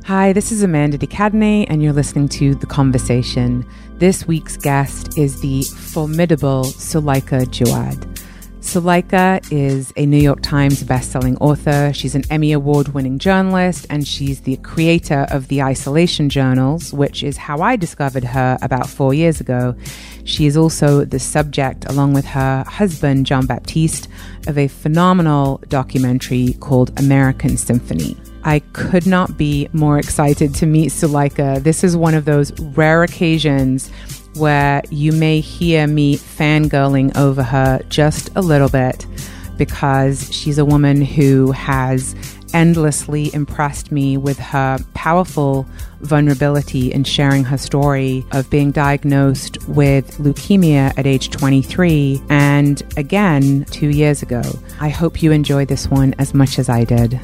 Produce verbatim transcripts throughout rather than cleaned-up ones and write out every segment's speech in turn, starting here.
Hi, this is Amanda de Cadenet, and you're listening to The Conversation. This week's guest is the formidable Suleika Jaouad. Suleika is a New York Times bestselling author. She's an Emmy Award-winning journalist, and she's the creator of the Isolation Journals, which is how I discovered her about four years ago. She is also the subject, along with her husband, John Baptiste, of a phenomenal documentary called American Symphony. I could not be more excited to meet Suleika. This is one of those rare occasions where you may hear me fangirling over her just a little bit, because she's a woman who has endlessly impressed me with her powerful vulnerability in sharing her story of being diagnosed with leukemia at age twenty-three and again two years ago. I hope you enjoy this one as much as I did.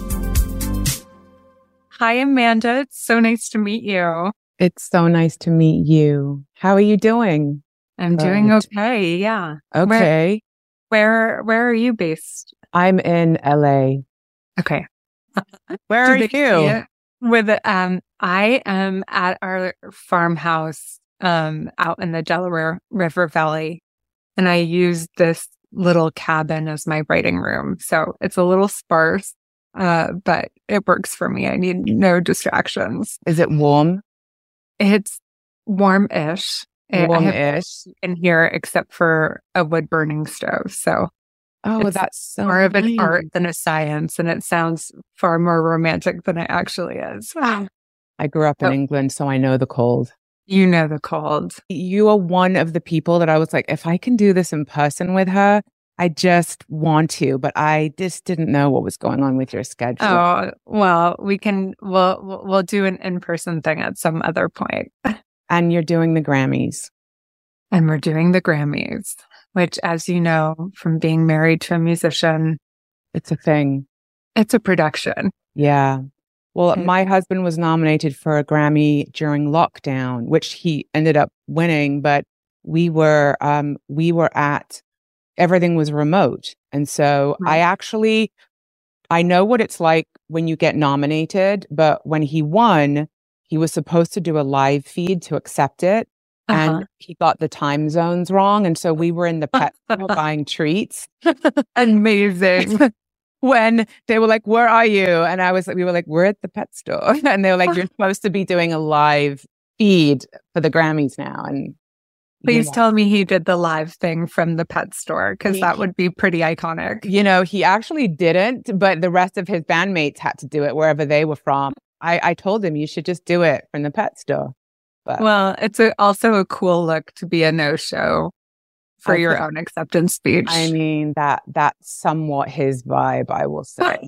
Hi, Amanda. It's so nice to meet you. It's so nice to meet you. How are you doing? I'm doing uh, okay. Yeah. Okay. Where, where Where are you based? I'm in L A. Okay. Where are you? With um, I am at our farmhouse um out in the Delaware River Valley, and I use this little cabin as my writing room. So it's a little sparse. Uh, but it works for me. I need no distractions. Is it warm? It's warm-ish. Warm-ish. In here, except for a wood-burning stove. So, oh, that's so more of an nice. art than a science, and it sounds far more romantic than it actually is. Wow. I grew up in oh. England, so I know the cold. You know the cold. You are one of the people that I was like, if I can do this in person with her, I just want to, but I just didn't know what was going on with your schedule. Oh, well, we can, we'll, we'll do an in-person thing at some other point. And you're doing the Grammys. And we're doing the Grammys, which, as you know, from being married to a musician, it's a thing. It's a production. Yeah. Well, my husband was nominated for a Grammy during lockdown, which he ended up winning, but we were, um, we were at everything was remote. And so right. I actually, I know what it's like when you get nominated, but when he won, he was supposed to do a live feed to accept it. Uh-huh. And he got the time zones wrong. And so we were in the pet store buying treats. Amazing. When they were like, where are you? And I was like, we were like, we're at the pet store. And they were like, you're supposed to be doing a live feed for the Grammys now. And Please yeah. tell me he did the live thing from the pet store, because that would be pretty iconic. You know, he actually didn't, but the rest of his bandmates had to do it wherever they were from. I, I told him you should just do it from the pet store. But well, it's a, also a cool look to be a no-show for I your think, own acceptance speech. I mean, that that's somewhat his vibe, I will say.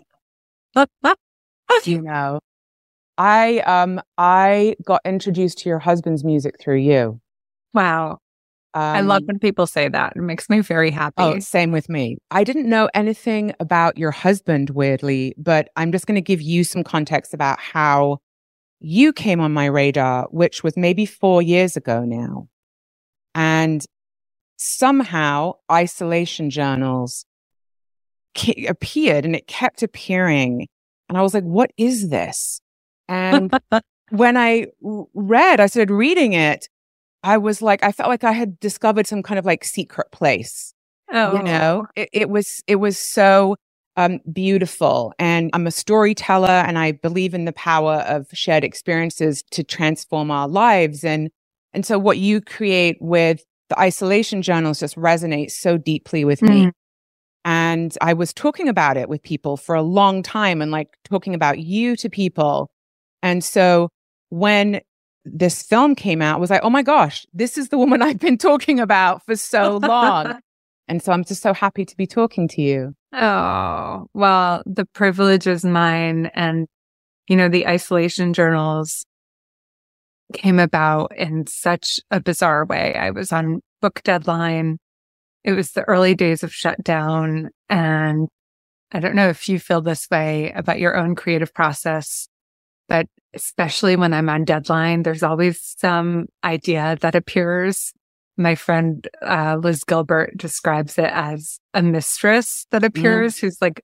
You know, I um I got introduced to your husband's music through you. Wow. Um, I love when people say that. It makes me very happy. Oh, same with me. I didn't know anything about your husband, weirdly, but I'm just going to give you some context about how you came on my radar, which was maybe four years ago now. And somehow Isolation Journals ke- appeared and it kept appearing. And I was like, what is this? And when I read, I started reading it. I was like, I felt like I had discovered some kind of like secret place. Oh, you know, it, it was, it was so um, beautiful. And I'm a storyteller, and I believe in the power of shared experiences to transform our lives. And, and so what you create with the Isolation Journals just resonates so deeply with mm-hmm. me. And I was talking about it with people for a long time, and like talking about you to people. And so when this film came out, I was like, oh my gosh, this is the woman I've been talking about for so long. And so I'm just so happy to be talking to you. Oh, well, the privilege is mine. And, you know, the Isolation Journals came about in such a bizarre way. I was on book deadline. It was the early days of shutdown. And I don't know if you feel this way about your own creative process, but especially when I'm on deadline, there's always some idea that appears. My friend uh, Liz Gilbert describes it as a mistress that appears, mm. who's like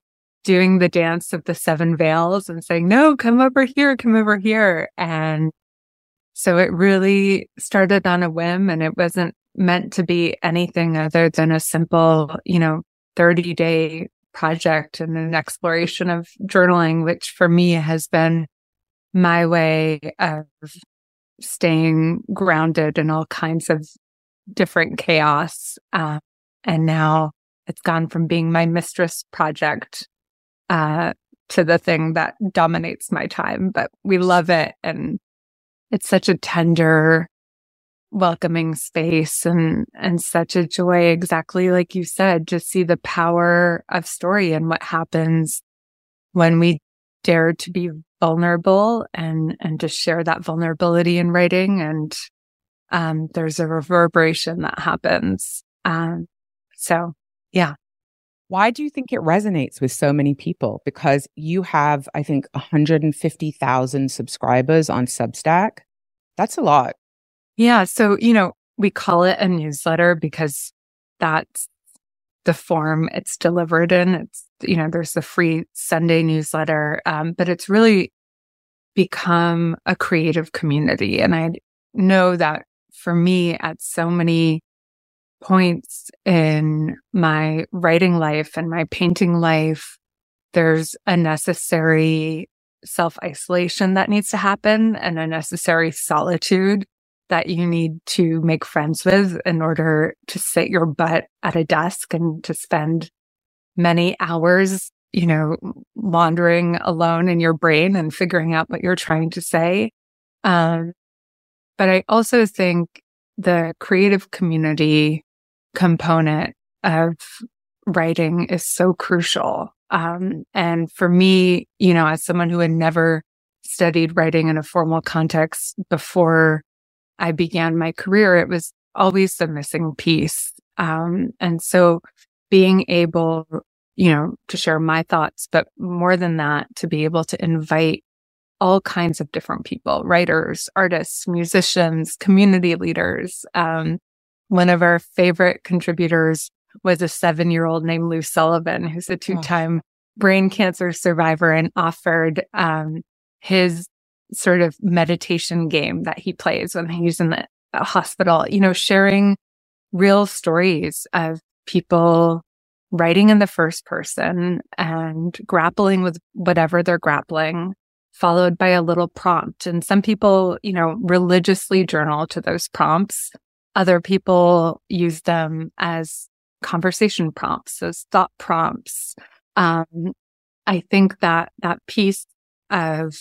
doing the dance of the seven veils and saying, no, come over here, come over here. And so it really started on a whim, and it wasn't meant to be anything other than a simple, you know, thirty day project and an exploration of journaling, which for me has been my way of staying grounded in all kinds of different chaos. Uh, and now it's gone from being my mistress project uh, to the thing that dominates my time. But we love it. And it's such a tender, welcoming space, and, and such a joy, exactly like you said, to see the power of story and what happens when we dare to be vulnerable and, and to share that vulnerability in writing. And um, there's a reverberation that happens. Um, so, yeah. Why do you think it resonates with so many people? Because you have, I think, one hundred fifty thousand subscribers on Substack. That's a lot. Yeah. So, you know, we call it a newsletter because that's the form it's delivered in. It's, you know, there's the free Sunday newsletter, um, but it's really become a creative community. And I know that for me, at so many points in my writing life and my painting life, there's a necessary self-isolation that needs to happen and a necessary solitude that you need to make friends with in order to sit your butt at a desk and to spend many hours, you know, wandering alone in your brain and figuring out what you're trying to say. Um, but I also think the creative community component of writing is so crucial. Um, and for me, you know, as someone who had never studied writing in a formal context before I began my career, it was always the missing piece. Um, and so being able, you know, to share my thoughts, but more than that, to be able to invite all kinds of different people, writers, artists, musicians, community leaders. Um, one of our favorite contributors was a seven-year-old named Lou Sullivan, who's a two-time oh. brain cancer survivor, and offered um, his sort of meditation game that he plays when he's in the hospital, you know, sharing real stories of people writing in the first person and grappling with whatever they're grappling, followed by a little prompt. And some people, you know, religiously journal to those prompts. Other people use them as conversation prompts, as thought prompts. Um, I think that that piece of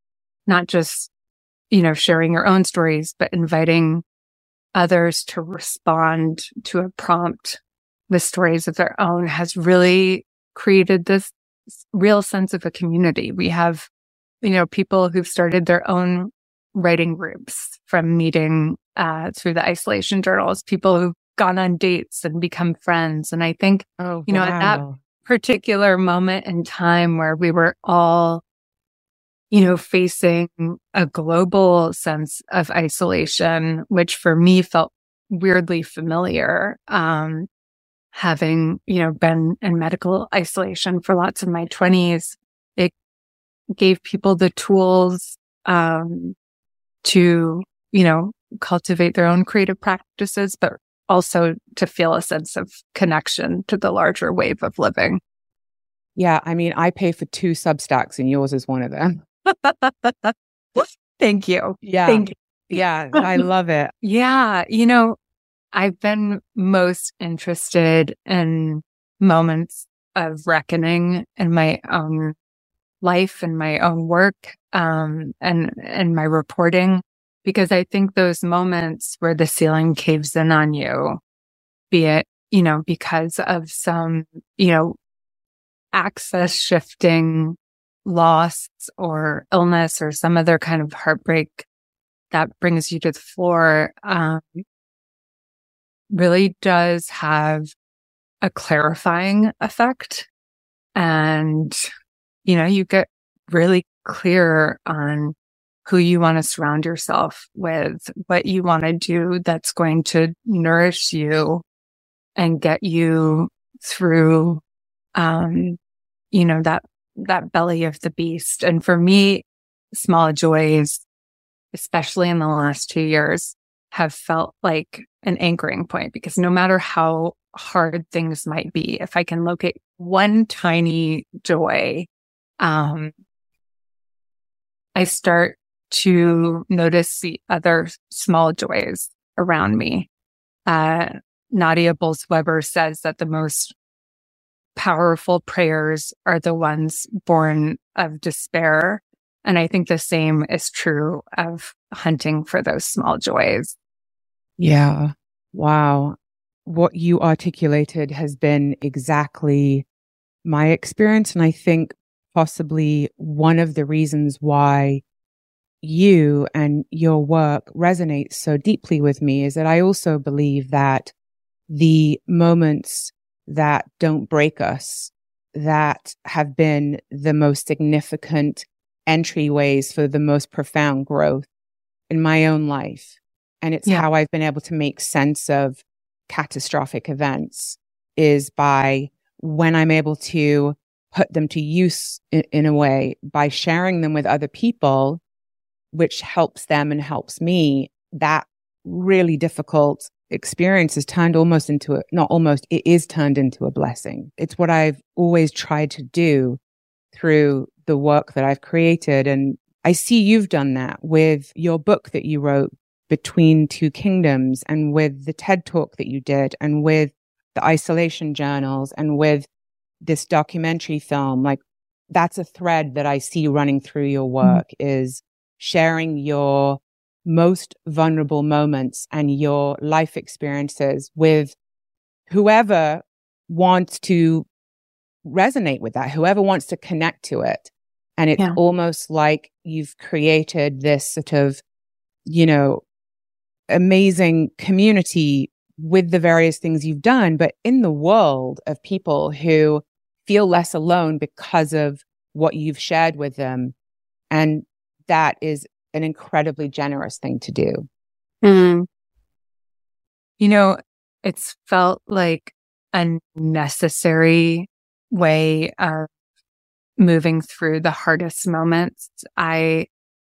not just, you know, sharing your own stories, but inviting others to respond to a prompt with stories of their own has really created this real sense of a community. We have, you know, people who've started their own writing groups from meeting uh, through the isolation journals, people who've gone on dates and become friends. And I think, oh, you know, wow. at that particular moment in time where we were all, you know, facing a global sense of isolation, which for me felt weirdly familiar, um, having, you know, been in medical isolation for lots of my twenties, it gave people the tools um, to, you know, cultivate their own creative practices, but also to feel a sense of connection to the larger wave of living. Yeah, I mean, I pay for two Substacks and yours is one of them. Thank you. Yeah. Thank you. Yeah, I love it. Yeah. You know, I've been most interested in moments of reckoning in my own life and my own work, um, and, and my reporting, because I think those moments where the ceiling caves in on you, be it, you know, because of some, you know, access shifting loss or illness or some other kind of heartbreak that brings you to the floor, um, really does have a clarifying effect. And, you know, you get really clear on who you want to surround yourself with, what you want to do that's going to nourish you and get you through, um, you know, that, that belly of the beast. And for me, small joys, especially in the last two years, have felt like an anchoring point, because no matter how hard things might be, if I can locate one tiny joy, um, I start to notice the other small joys around me. Uh, Nadia Bolz-Weber says that the most powerful prayers are the ones born of despair. And I think the same is true of hunting for those small joys. Yeah. Wow. What you articulated has been exactly my experience. And I think possibly one of the reasons why you and your work resonates so deeply with me is that I also believe that the moments that don't break us, that have been the most significant entryways for the most profound growth in my own life. And it's yeah. how I've been able to make sense of catastrophic events, is by when I'm able to put them to use in, in a way by sharing them with other people, which helps them and helps me. That really difficult experience is turned almost into a, not almost, it is turned into a blessing. It's what I've always tried to do through the work that I've created. And I see you've done that with your book that you wrote, Between Two Kingdoms, and with the TED Talk that you did, and with the isolation journals, and with this documentary film. Like, that's a thread that I see running through your work, mm-hmm. is sharing your most vulnerable moments and your life experiences with whoever wants to resonate with that, whoever wants to connect to it. And it's yeah. almost like you've created this sort of, you know, amazing community with the various things you've done, but in the world of people who feel less alone because of what you've shared with them. And that is an incredibly generous thing to do. Mm. You know, it's felt like a necessary way of moving through the hardest moments. I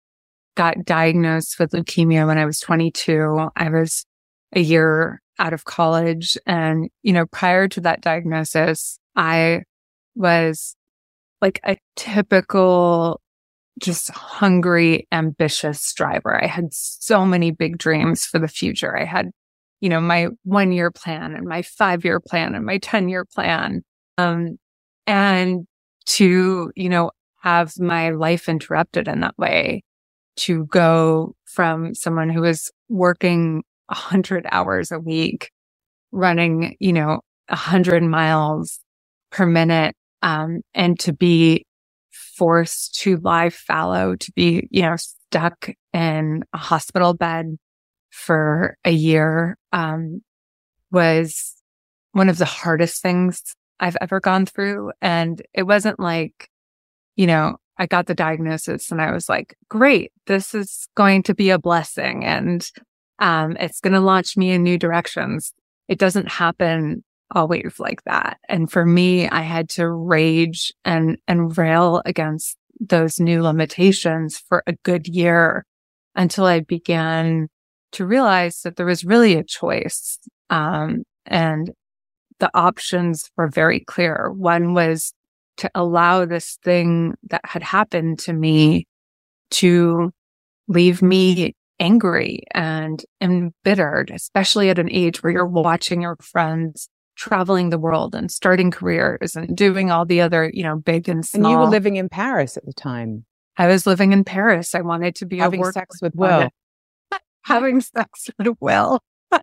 got diagnosed with leukemia when I was twenty-two. I was a year out of college. And, you know, prior to that diagnosis, I was like a typical, just hungry, ambitious striver. I had so many big dreams for the future. I had, you know, my one year plan and my five year plan and my ten year plan. Um, and to, you know, have my life interrupted in that way, to go from someone who was working a hundred hours a week, running, you know, a hundred miles per minute, um, and to be forced to lie fallow, to be, you know, stuck in a hospital bed for a year, um, was one of the hardest things I've ever gone through. And it wasn't like, you know, I got the diagnosis and I was like, great, this is going to be a blessing, and um, it's going to launch me in new directions. It doesn't happen always like that. And for me, I had to rage and, and rail against those new limitations for a good year until I began to realize that there was really a choice. Um, and the options were very clear. One was to allow this thing that had happened to me to leave me angry and embittered, especially at an age where you're watching your friends traveling the world and starting careers and doing all the other, you know, big and small. And you were living in Paris at the time. I was living in Paris. I wanted to be having a sex with Will. Having sex with Will.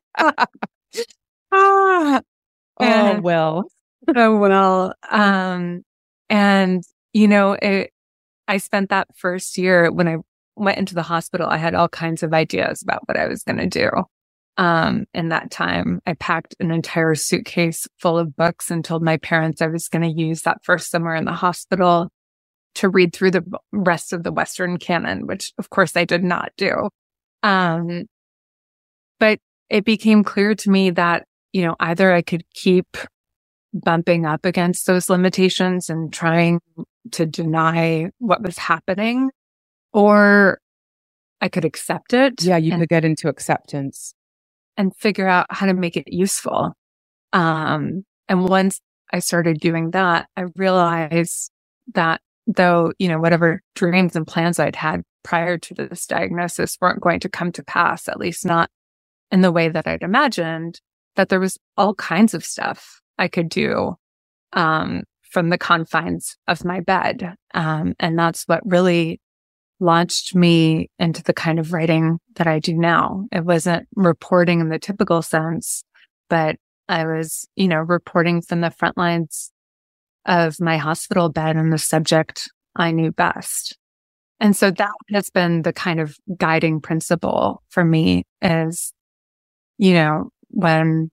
ah, oh, Will. Oh, Will. Um, and, you know, it, I spent that first year when I went into the hospital, I had all kinds of ideas about what I was going to do. Um, in that time, I packed an entire suitcase full of books and told my parents I was going to use that first summer in the hospital to read through the rest of the Western canon, which of course I did not do. Um, but it became clear to me that, you know, either I could keep bumping up against those limitations and trying to deny what was happening, or I could accept it. Yeah, you and, could get into acceptance and figure out how to make it useful. Um, and once I started doing that, I realized that though, you know, whatever dreams and plans I'd had prior to this diagnosis weren't going to come to pass, at least not in the way that I'd imagined, that there was all kinds of stuff I could do um, from the confines of my bed. Um, and that's what really launched me into the kind of writing that I do now. It wasn't reporting in the typical sense, but I was, you know, reporting from the front lines of my hospital bed and the subject I knew best. And so that has been the kind of guiding principle for me is, you know, when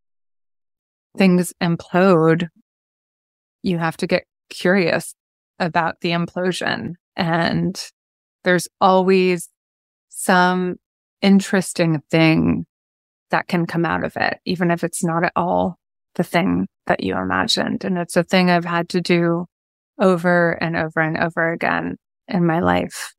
things implode, you have to get curious about the implosion. And there's always some interesting thing that can come out of it, even if it's not at all the thing that you imagined. And it's a thing I've had to do over and over and over again in my life.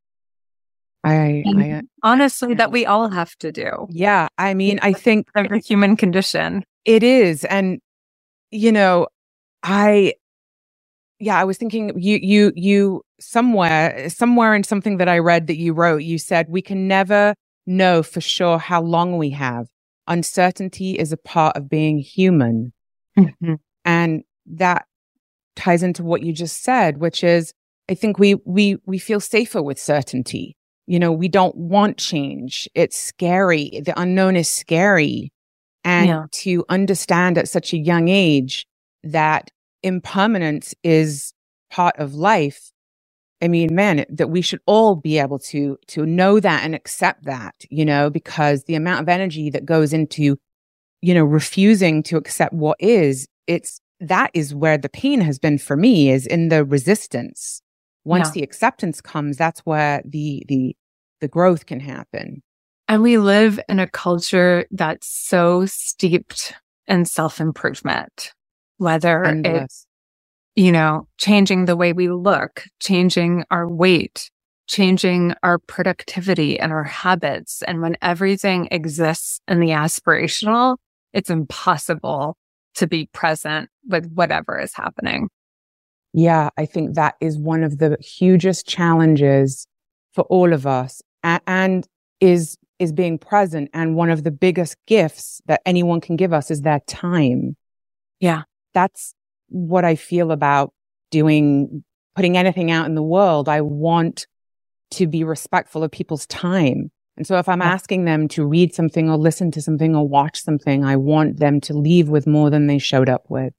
I, I honestly, that we all have to do. Yeah. I mean, I think every human condition. It is. And, you know, I, yeah, I was thinking you, you, you somewhere, somewhere in something that I read that you wrote, you said, we can never know for sure how long we have. Uncertainty is a part of being human. Mm-hmm. And that ties into what you just said, which is, I think we, we, we feel safer with certainty. You know, we don't want change. It's scary. The unknown is scary. And yeah. to understand at such a young age that impermanence is part of life. I mean, man, that we should all be able to, to know that and accept that, you know, because the amount of energy that goes into, you know, refusing to accept what is, it's, that is where the pain has been for me, is in the resistance. Once yeah. the acceptance comes, that's where the, the, the growth can happen. And we live in a culture that's so steeped in self-improvement, whether Endless. it's, you know, changing the way we look, changing our weight, changing our productivity and our habits. And when everything exists in the aspirational, it's impossible to be present with whatever is happening. Yeah, I think that is one of the hugest challenges for all of us, and, and is is being present. And one of the biggest gifts that anyone can give us is their time. Yeah, that's what I feel about doing, putting anything out in the world. I want to be respectful of people's time. And so if I'm yeah. asking them to read something or listen to something or watch something, I want them to leave with more than they showed up with.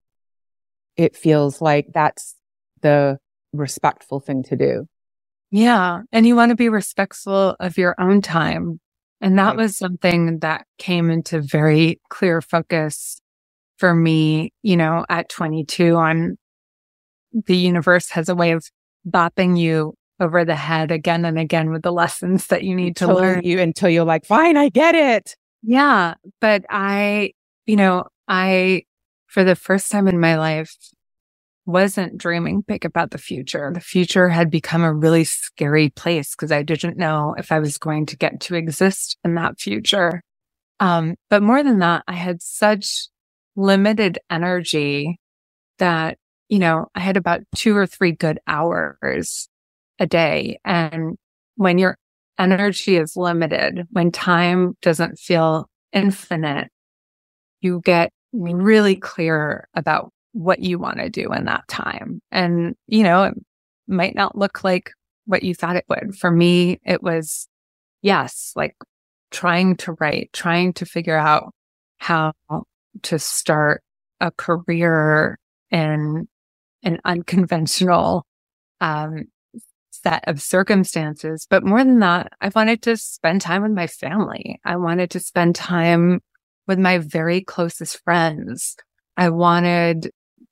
It feels like that's the respectful thing to do. Yeah. And you want to be respectful of your own time. And that Right. was something that came into very clear focus for me, you know, at twenty-two. I'm, the universe has a way of bopping you over the head again and again with the lessons that you need until to learn. You, until you're like, fine, I get it. Yeah. But I, you know, I, for the first time in my life, wasn't dreaming big about the future. The future had become a really scary place because I didn't know if I was going to get to exist in that future. Um, but more than that, I had such limited energy that, you know, I had about two or three good hours a day. And when your energy is limited, when time doesn't feel infinite, you get really clear about what you want to do in that time. And, you know, it might not look like what you thought it would. For me, it was, yes, like trying to write, trying to figure out how to start a career in an unconventional um, set of circumstances. But more than that, I wanted to spend time with my family. I wanted to spend time with my very closest friends. I wanted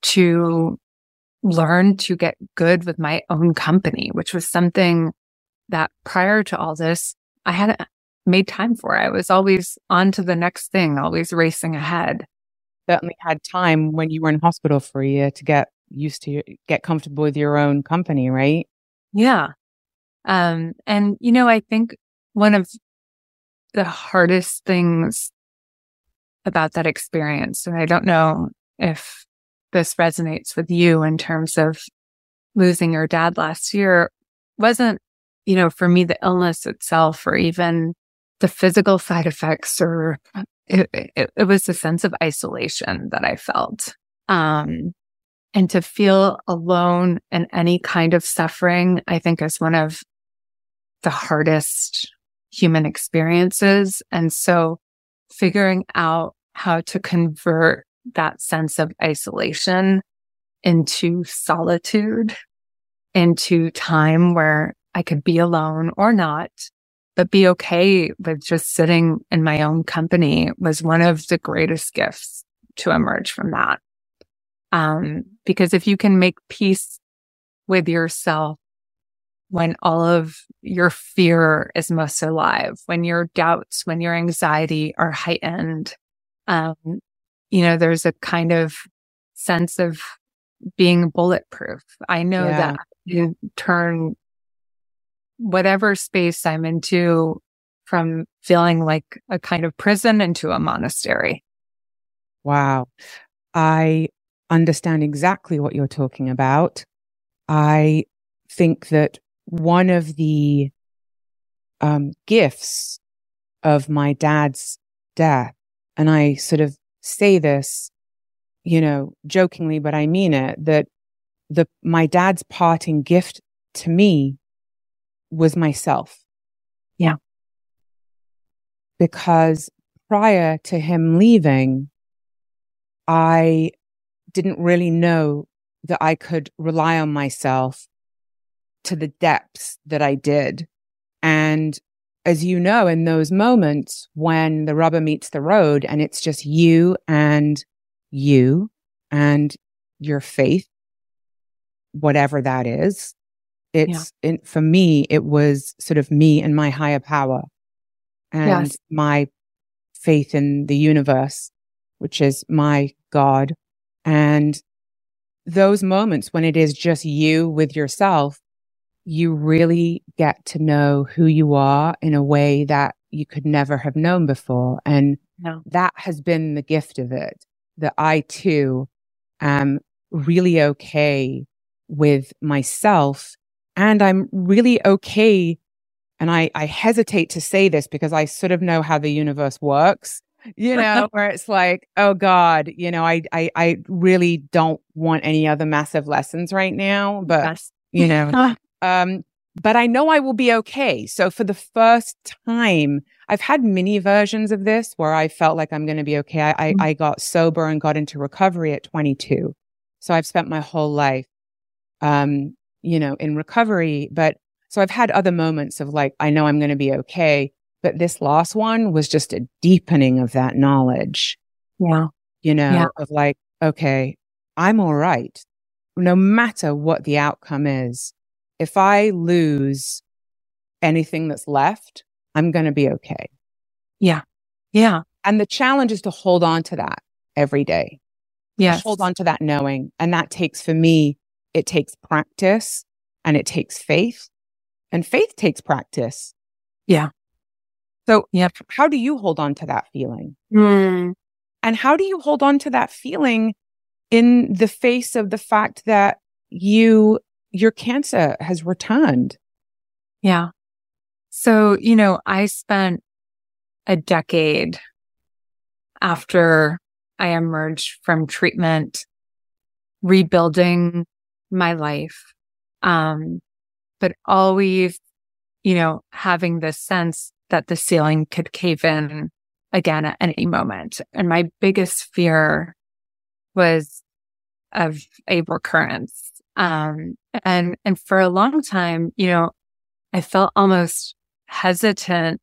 to learn to get good with my own company, which was something that prior to all this, I hadn't made time for. I was always on to the next thing, always racing ahead. certainly had time when you were in hospital for a year to get used to, get comfortable with your own company, right? Yeah. Um, and, you know, I think one of the hardest things about that experience, and I don't know if this resonates with you in terms of losing your dad last year, wasn't, you know, for me, the illness itself or even the physical side effects, or it, it, it was a sense of isolation that I felt. Um, and to feel alone in any kind of suffering, I think is one of the hardest human experiences. And so figuring out how to convert that sense of isolation into solitude, into time where I could be alone or not, but be okay with just sitting in my own company was one of the greatest gifts to emerge from that. Um, because if you can make peace with yourself when all of your fear is most alive, when your doubts, when your anxiety are heightened, um, you know, there's a kind of sense of being bulletproof. I know Yeah. that you turn whatever space I'm into from feeling like a kind of prison into a monastery. Wow. I understand exactly what you're talking about. I think that one of the um, gifts of my dad's death, and I sort of say this, you know, jokingly, but I mean it, that the my dad's parting gift to me was myself. Yeah. Because prior to him leaving, I didn't really know that I could rely on myself to the depths that I did. And as you know, in those moments when the rubber meets the road and it's just you and you and your faith, whatever that is, it's Yeah. in, for me, it was sort of me and my higher power and Yes. my faith in the universe, which is my God. And those moments when it is just you with yourself, you really get to know who you are in a way that you could never have known before. And No. that has been the gift of it, that I too am really okay with myself. And I'm really okay. And I, I hesitate to say this because I sort of know how the universe works, you know, where it's like, oh God, you know, I, I, I really don't want any other massive lessons right now, but Yes. you know, um, but I know I will be okay. So for the first time, I've had mini versions of this where I felt like I'm going to be okay. I, I, I got sober and got into recovery at twenty-two. So I've spent my whole life, um, you know, in recovery, but so I've had other moments of like, I know I'm going to be okay. But this last one was just a deepening of that knowledge. Yeah. You know, Yeah. of like, okay, I'm all right. No matter what the outcome is, if I lose anything that's left, I'm going to be okay. Yeah. Yeah. And the challenge is to hold on to that every day. Yes. Hold on to that knowing. And that takes, for me, it takes practice and it takes faith. And faith takes practice. Yeah. So Yep. how do you hold on to that feeling? Mm. And how do you hold on to that feeling in the face of the fact that you, your cancer has returned? Yeah. So, you know, I spent a decade after I emerged from treatment rebuilding my life. Um, but always, you know, having this sense that the ceiling could cave in again at any moment. And my biggest fear was of a recurrence. Um, and, and for a long time, you know, I felt almost hesitant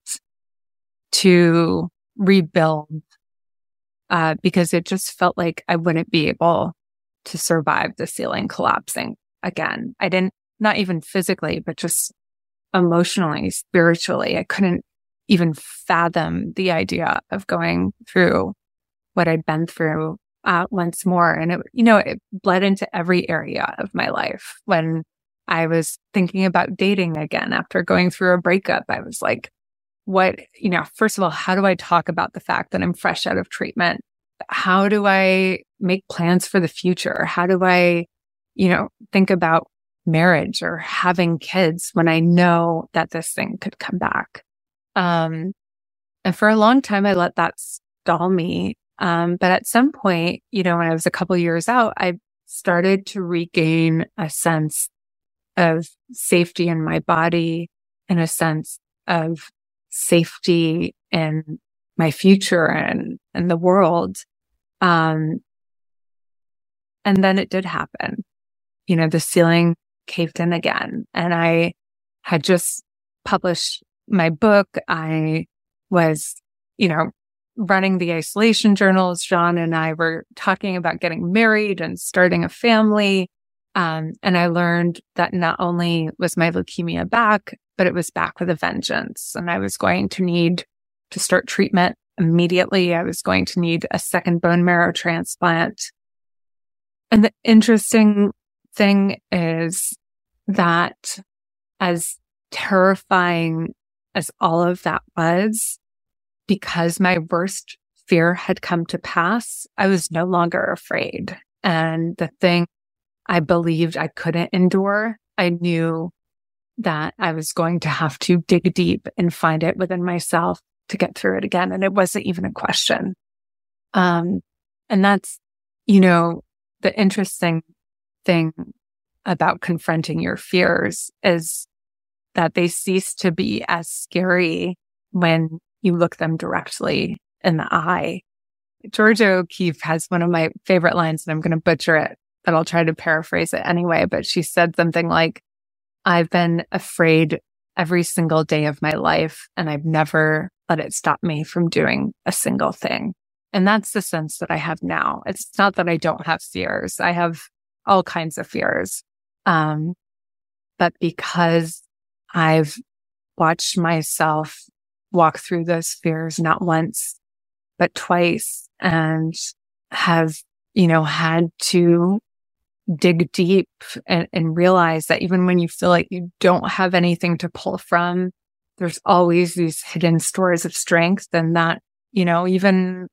to rebuild, uh, because it just felt like I wouldn't be able to survive the ceiling collapsing again. I didn't, not even physically, but just emotionally, spiritually. I couldn't even fathom the idea of going through what I'd been through uh, once more. And it, you know, it bled into every area of my life. When I was thinking about dating again after going through a breakup, I was like, what, you know, first of all, how do I talk about the fact that I'm fresh out of treatment? How do I make plans for the future? How do I, you know, think about marriage or having kids when I know that this thing could come back? Um, and for a long time, I let that stall me. Um, but at some point, you know, when I was a couple years out, I started to regain a sense of safety in my body and a sense of safety in my future and, and the world. Um, and then it did happen. You know, the ceiling caved in again. And I had just published my book. I was, you know, running the isolation journals. John and I were talking about getting married and starting a family. Um, and I learned that not only was my leukemia back, but it was back with a vengeance. And I was going to need to start treatment immediately. I was going to need a second bone marrow transplant. And the interesting thing is that as terrifying as all of that was, because my worst fear had come to pass, I was no longer afraid. And the thing I believed I couldn't endure, I knew that I was going to have to dig deep and find it within myself to get through it again. And it wasn't even a question. Um, and that's, you know, the interesting thing about confronting your fears is that they cease to be as scary when you look them directly in the eye. Georgia O'Keeffe has one of my favorite lines, and I'm going to butcher it, but I'll try to paraphrase it anyway. But she said something like, I've been afraid every single day of my life, and I've never let it stop me from doing a single thing. And that's the sense that I have now. It's not that I don't have fears. I have all kinds of fears. Um, but because I've watched myself walk through those fears, not once, but twice, and have, you know, had to dig deep and, and realize that even when you feel like you don't have anything to pull from, there's always these hidden stores of strength. And that, you know, even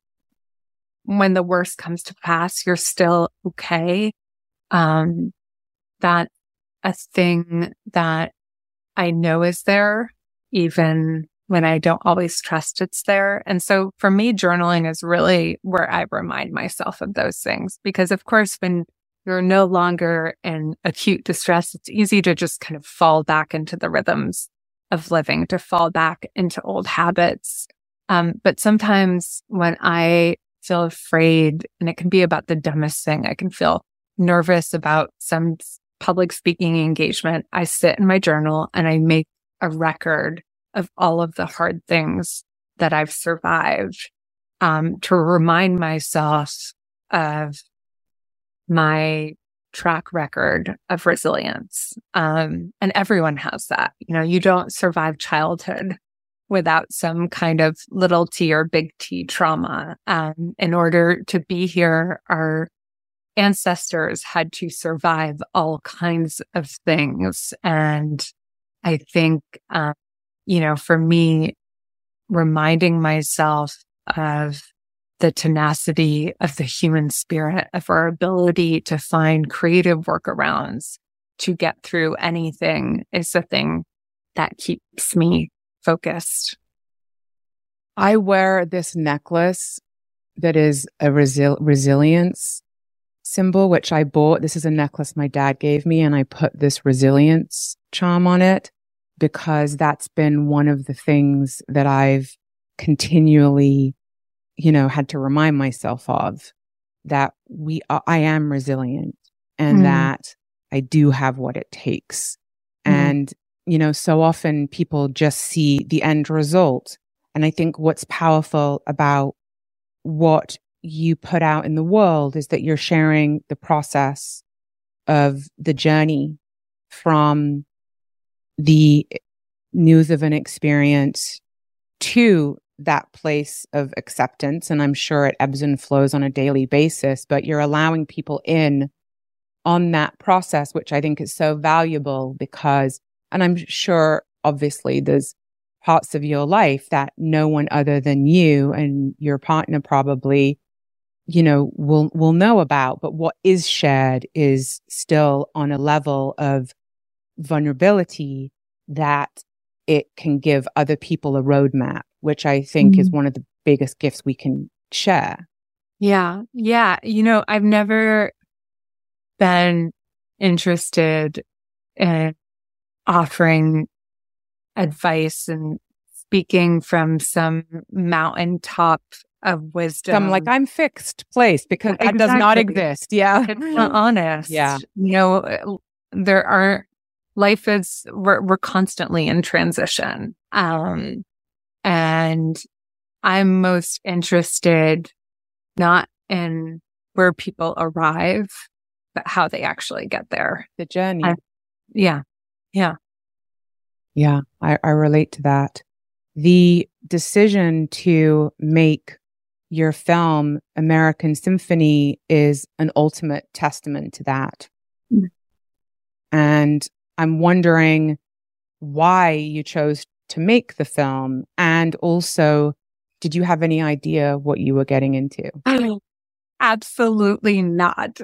when the worst comes to pass, you're still okay. Um, that a thing that I know is there, even when I don't always trust it's there. And so for me, journaling is really where I remind myself of those things. Because of course, when you're no longer in acute distress, it's easy to just kind of fall back into the rhythms of living, to fall back into old habits. Um, but sometimes when I feel afraid, and it can be about the dumbest thing, I can feel nervous about some public speaking engagement, I sit in my journal and I make a record of all of the hard things that I've survived, um, to remind myself of my track record of resilience. Um, and everyone has that. You know, you don't survive childhood without some kind of little t or big T trauma. Um, in order to be here, our ancestors had to survive all kinds of things. And I think, um, you know, for me, reminding myself of the tenacity of the human spirit, of our ability to find creative workarounds to get through anything is the thing that keeps me focused. I wear this necklace that is a resil- resilience symbol, which I bought. This is a necklace my dad gave me, and I put this resilience charm on it because that's been one of the things that I've continually, you know, had to remind myself of, that we, uh, I am resilient and mm. that I do have what it takes. Mm. And, you know, so often people just see the end result. And I think what's powerful about what you put out in the world is that you're sharing the process of the journey from the news of an experience to that place of acceptance, and I'm sure it ebbs and flows on a daily basis, but you're allowing people in on that process, which I think is so valuable because, and I'm sure obviously there's parts of your life that no one other than you and your partner probably, you know, will, will know about, but what is shared is still on a level of vulnerability that it can give other people a roadmap, which I think mm-hmm. is one of the biggest gifts we can share. Yeah. Yeah. You know, I've never been interested in offering advice and speaking from some mountaintop of wisdom. Some like I'm fixed place because exactly. that does not exist. Yeah. It's not honest. Yeah. You know, there are, life is, we're, we're constantly in transition. Um, and I'm most interested not in where people arrive, but how they actually get there. The journey. I, yeah. Yeah. Yeah. I, I relate to that. The decision to make your film, American Symphony, is an ultimate testament to that. Mm. And I'm wondering why you chose to make the film. And also, did you have any idea what you were getting into? Absolutely not.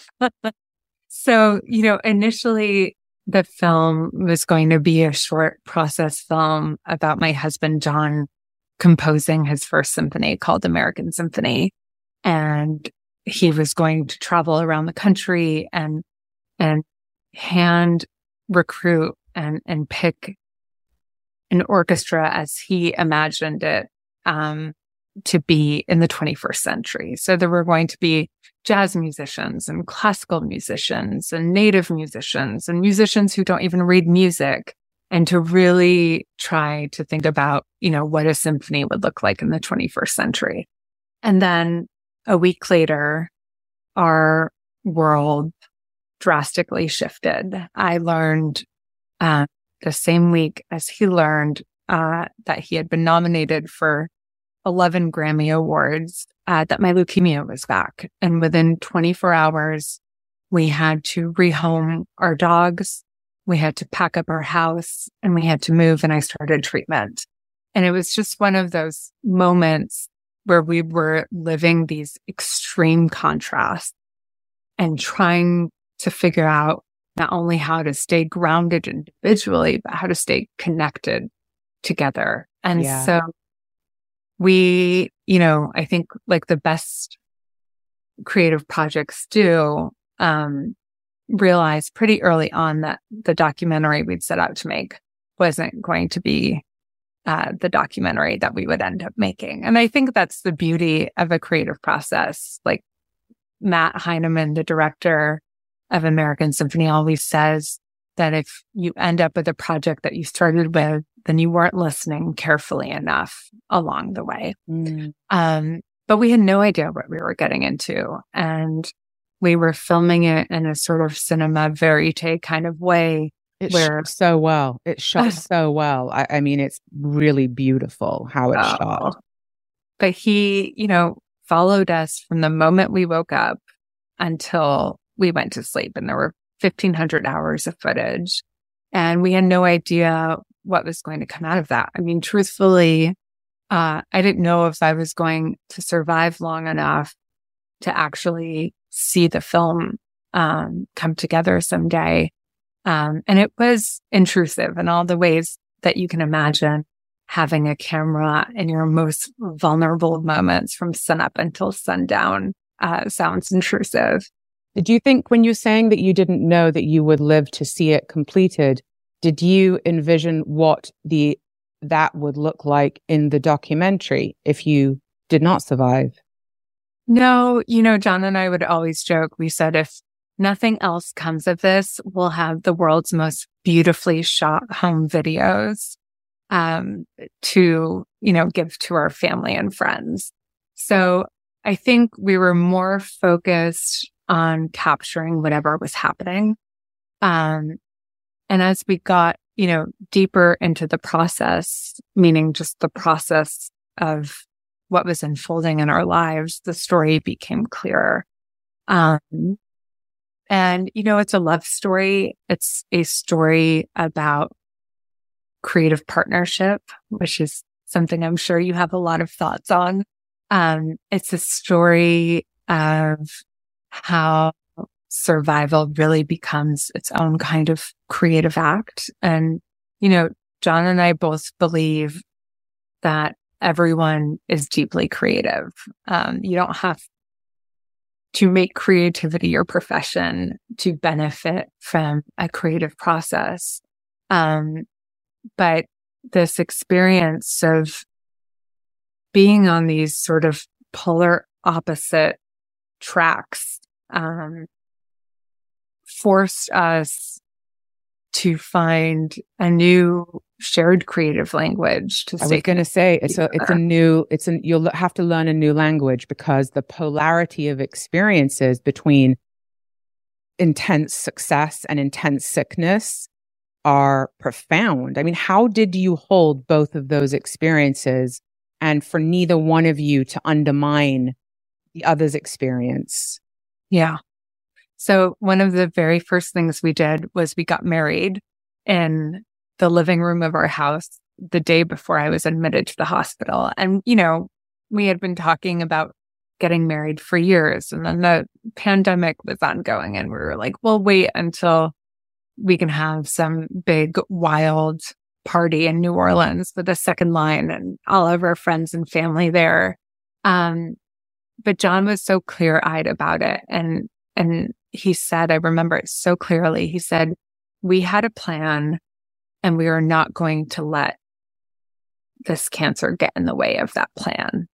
So, you know, initially the film was going to be a short process film about my husband, John, composing his first symphony called American Symphony. And he was going to travel around the country and, and hand recruit and, and pick an orchestra as he imagined it, um, to be in the twenty-first century. So there were going to be jazz musicians and classical musicians and native musicians and musicians who don't even read music, and to really try to think about, you know, what a symphony would look like in the twenty-first century. And then a week later, our world drastically shifted. I learned uh, the same week as he learned uh, that he had been nominated for eleven Grammy Awards, uh, that my leukemia was back. And within twenty-four hours, we had to rehome our dogs. We had to pack up our house and we had to move, and I started treatment. And it was just one of those moments where we were living these extreme contrasts and trying to figure out not only how to stay grounded individually, but how to stay connected together. And yeah. so we, you know, I think like the best creative projects do, um, realize pretty early on that the documentary we'd set out to make wasn't going to be uh, the documentary that we would end up making. And I think that's the beauty of a creative process. Like Matt Heineman, the director of American Symphony, always says that if you end up with a project that you started with, then you weren't listening carefully enough along the way. Mm. Um, but we had no idea what we were getting into. And we were filming it in a sort of cinema verite kind of way. It where shot so well. It shot so well. I, I mean, it's really beautiful how it's oh. shot. But he, you know, followed us from the moment we woke up until we went to sleep. And there were fifteen hundred hours of footage. And we had no idea what was going to come out of that. I mean, truthfully, uh, I didn't know if I was going to survive long enough to actually see the film um, come together someday. Um, and it was intrusive in all the ways that you can imagine. Having a camera in your most vulnerable moments from sunup until sundown uh, sounds intrusive. Did you think when you're saying that you didn't know that you would live to see it completed, did you envision what the that would look like in the documentary if you did not survive? No, you know, John and I would always joke. We said, if nothing else comes of this, we'll have the world's most beautifully shot home videos um, to, you know, give to our family and friends. So I think we were more focused on capturing whatever was happening. Um, and as we got, you know, deeper into the process, meaning just the process of what was unfolding in our lives, the story became clearer. Um, and, you know, it's a love story. It's a story about creative partnership, which is something I'm sure you have a lot of thoughts on. Um, it's a story of how survival really becomes its own kind of creative act. And, you know, John and I both believe that everyone is deeply creative. Um, you don't have to make creativity your profession to benefit from a creative process. Um, but this experience of being on these sort of polar opposite tracks um, forced us to find a new shared creative language. To I was going to say it's a it's a new it's an you'll have to learn a new language, because the polarity of experiences between intense success and intense sickness are profound. I mean, how did you hold both of those experiences, and for neither one of you to undermine the other's experience? Yeah. So one of the very first things we did was we got married in the living room of our house the day before I was admitted to the hospital. And, you know, we had been talking about getting married for years, and then the pandemic was ongoing, and we were like, we'll wait until we can have some big, wild party in New Orleans with a second line and all of our friends and family there. Um, but John was so clear-eyed about it. And, and he said, I remember it so clearly. He said, we had a plan, and we are not going to let this cancer get in the way of that plan.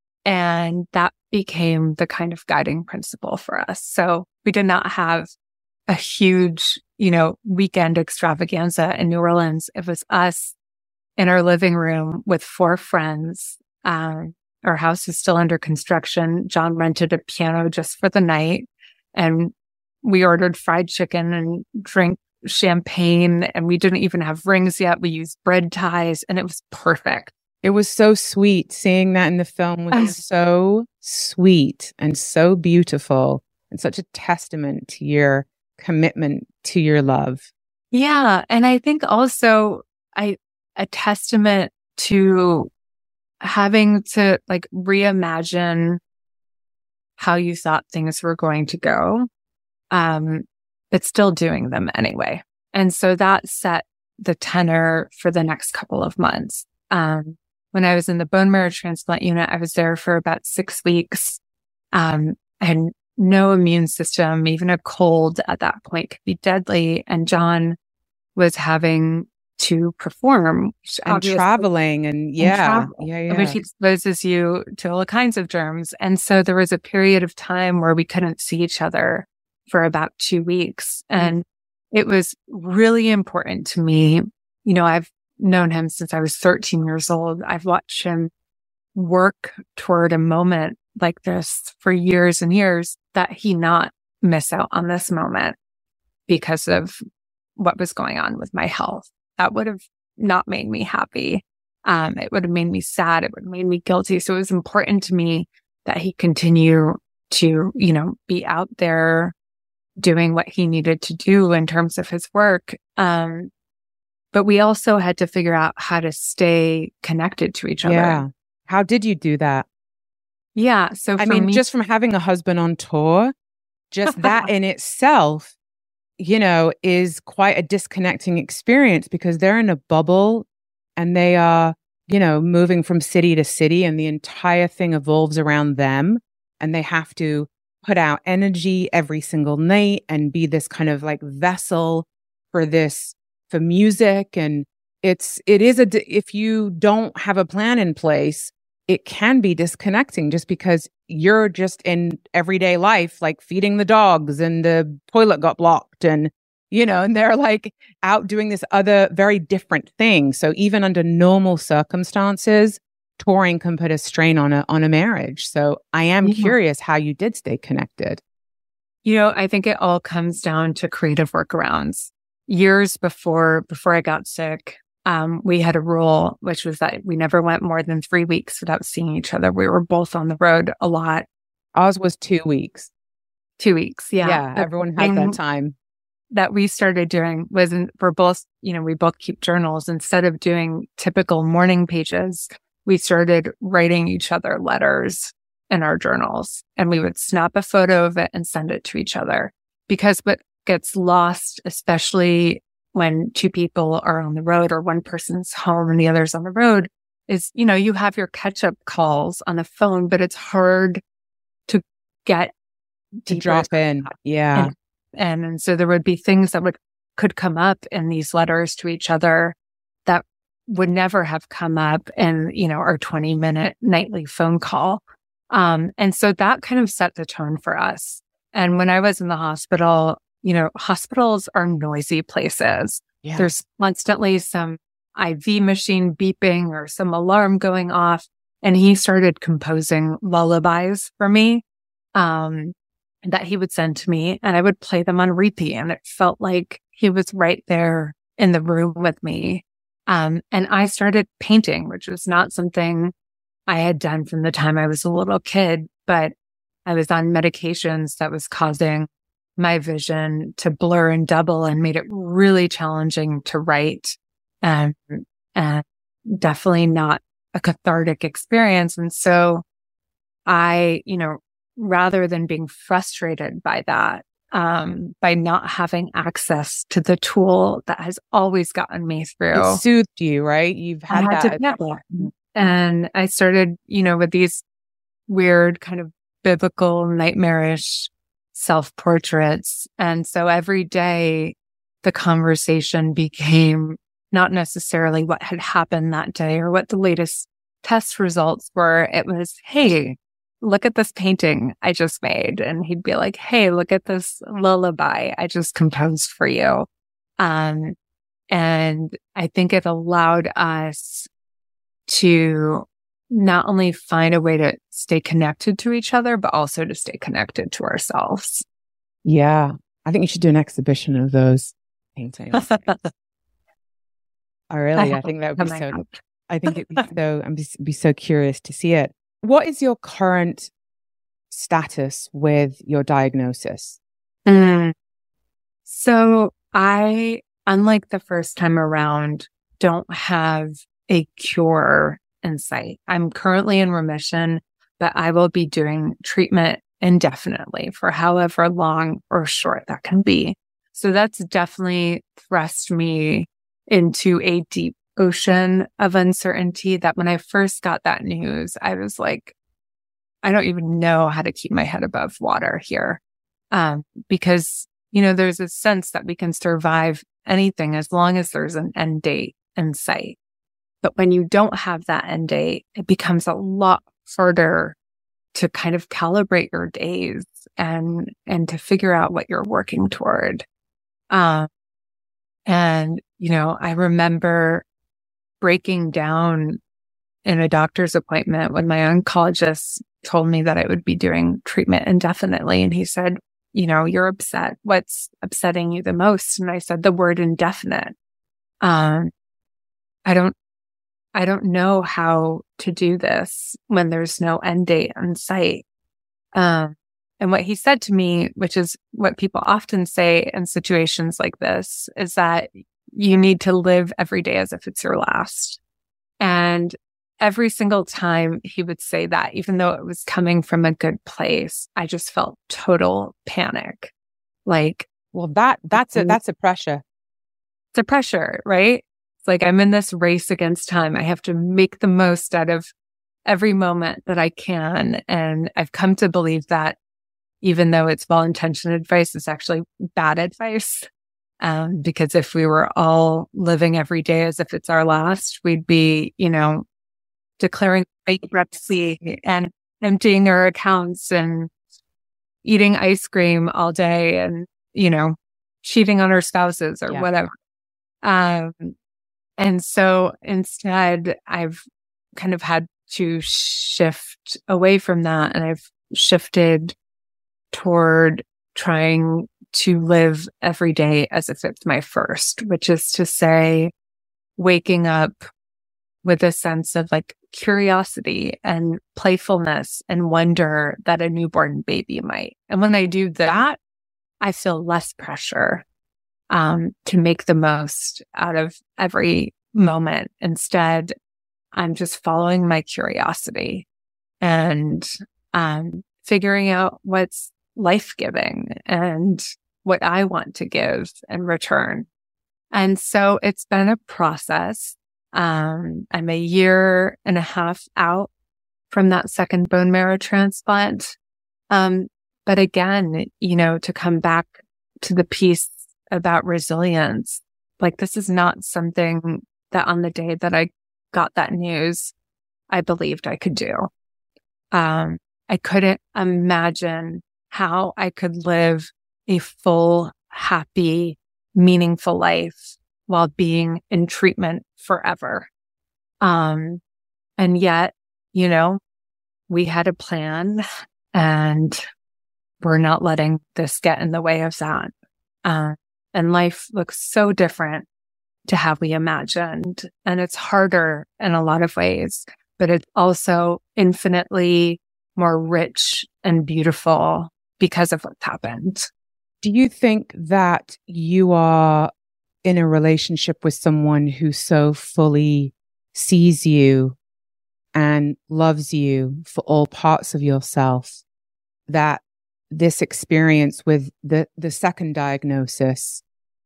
And that became the kind of guiding principle for us. So we did not have a huge, you know, weekend extravaganza in New Orleans. It was us in our living room with four friends. Um, our house is still under construction. John rented a piano just for the night, and we ordered fried chicken and drank champagne, and we didn't even have rings yet. We used bread ties, and it was perfect. It was so sweet. Seeing that in the film was so sweet and so beautiful, and such a testament to your commitment to your love. Yeah. And I think also I a testament to having to like reimagine how you thought things were going to go, um, but still doing them anyway. And so that set the tenor for the next couple of months. Um, when I was in the bone marrow transplant unit, I was there for about six weeks. Um, and no immune system, even a cold at that point could be deadly. And John was having to perform and traveling and yeah, and travel, yeah, yeah, which exposes you to all kinds of germs. And so there was a period of time where we couldn't see each other for about two weeks. And mm-hmm. it was really important to me. You know, I've known him since I was thirteen years old. I've watched him work toward a moment like this for years and years, that he not miss out on this moment because of what was going on with my health. That would have not made me happy. Um, it would have made me sad. It would have made me guilty. So it was important to me that he continue to, you know, be out there doing what he needed to do in terms of his work. Um, but we also had to figure out how to stay connected to each other. Yeah. How did you do that? Yeah. So I mean, me- just from having a husband on tour, just that in itself, you know, is quite a disconnecting experience, because they're in a bubble and they are, you know, moving from city to city, and the entire thing evolves around them, and they have to put out energy every single night and be this kind of like vessel for this, for music. And it's, it is a, if you don't have a plan in place, it can be disconnecting, just because you're just in everyday life, like feeding the dogs and the toilet got blocked, and, you know, and they're like out doing this other very different thing. So even under normal circumstances, touring can put a strain on a, on a marriage. So I am yeah. curious how you did stay connected. You know, I think it all comes down to creative workarounds. Years before, before I got sick, um, we had a rule, which was that we never went more than three weeks without seeing each other. We were both on the road a lot. Ours was two weeks. Two weeks. Yeah. Yeah. The Everyone has thing that time. that we started doing was in, for both, you know, we both keep journals. Instead of doing typical morning pages, we started writing each other letters in our journals, and we would snap a photo of it and send it to each other. Because what gets lost, especially when two people are on the road or one person's home and the other's on the road, is, you know, you have your catch-up calls on the phone, but it's hard to get to drop in. Yeah. And, and, and so there would be things that would could come up in these letters to each other that would never have come up in, you know, our twenty minute nightly phone call. Um, and so that kind of set the tone for us. And when I was in the hospital, you know, hospitals are noisy places. Yeah. There's constantly some I V machine beeping or some alarm going off. And he started composing lullabies for me, um, that he would send to me, and I would play them on repeat. And it felt like he was right there in the room with me. Um, and I started painting, which was not something I had done from the time I was a little kid, but I was on medications that was causing my vision to blur and double and made it really challenging to write, and, and definitely not a cathartic experience. And so I, you know, rather than being frustrated by that, um, by not having access to the tool that has always gotten me through. It soothed you, right? You've had, I had that. To, yeah. And I started, you know, with these weird kind of biblical, nightmarish self-portraits. And so every day the conversation became not necessarily what had happened that day or what the latest test results were. It was, hey, look at this painting I just made. And he'd be like, hey, look at this lullaby I just composed for you. Um, and I think it allowed us to not only find a way to stay connected to each other, but also to stay connected to ourselves. Yeah. I think you should do an exhibition of those paintings. Oh, really? I, I think that would be so, out. I think it'd be so, I'd be, be so curious to see it. What is your current status with your diagnosis? Mm. So I, unlike the first time around, don't have a cure in sight. I'm currently in remission, but I will be doing treatment indefinitely for however long or short that can be. So that's definitely thrust me into a deep ocean of uncertainty that when I first got that news, I was like, I don't even know how to keep my head above water here. Um, because, you know, there's a sense that we can survive anything as long as there's an end date in sight. But when you don't have that end date, it becomes a lot harder to kind of calibrate your days and, and to figure out what you're working toward. Um, and, you know, I remember breaking down in a doctor's appointment when my oncologist told me that I would be doing treatment indefinitely. And he said, you know, you're upset. What's upsetting you the most? And I said, the word indefinite. Um, I don't, I don't know how to do this when there's no end date in sight. Um, and what he said to me, which is what people often say in situations like this, is that you need to live every day as if it's your last. And every single time he would say that, even though it was coming from a good place, I just felt total panic. Like, well, that, that's a, that's a pressure. It's a pressure, right? It's like, I'm in this race against time. I have to make the most out of every moment that I can. And I've come to believe that even though it's well-intentioned advice, it's actually bad advice. Um, because if we were all living every day as if it's our last, we'd be, you know, declaring bankruptcy and emptying our accounts and eating ice cream all day and, you know, cheating on our spouses or yeah. whatever. Um, and so instead, I've kind of had to shift away from that, and I've shifted toward trying to live every day as if it's my first, which is to say, waking up with a sense of like curiosity and playfulness and wonder that a newborn baby might. And when I do that, I feel less pressure um, to make the most out of every moment. Instead, I'm just following my curiosity and um, figuring out what's life-giving and what I want to give and return. And so it's been a process. Um, I'm a year and a half out from that second bone marrow transplant. Um, but again, you know, to come back to the piece about resilience, like this is not something that on the day that I got that news, I believed I could do. Um, I couldn't imagine how I could live a full, happy, meaningful life while being in treatment forever. Um, and yet, you know, we had a plan and we're not letting this get in the way of that. Uh, and life looks so different to how we imagined. And it's harder in a lot of ways, but it's also infinitely more rich and beautiful because of what's happened. Do you think that you are in a relationship with someone who so fully sees you and loves you for all parts of yourself that this experience with the, the second diagnosis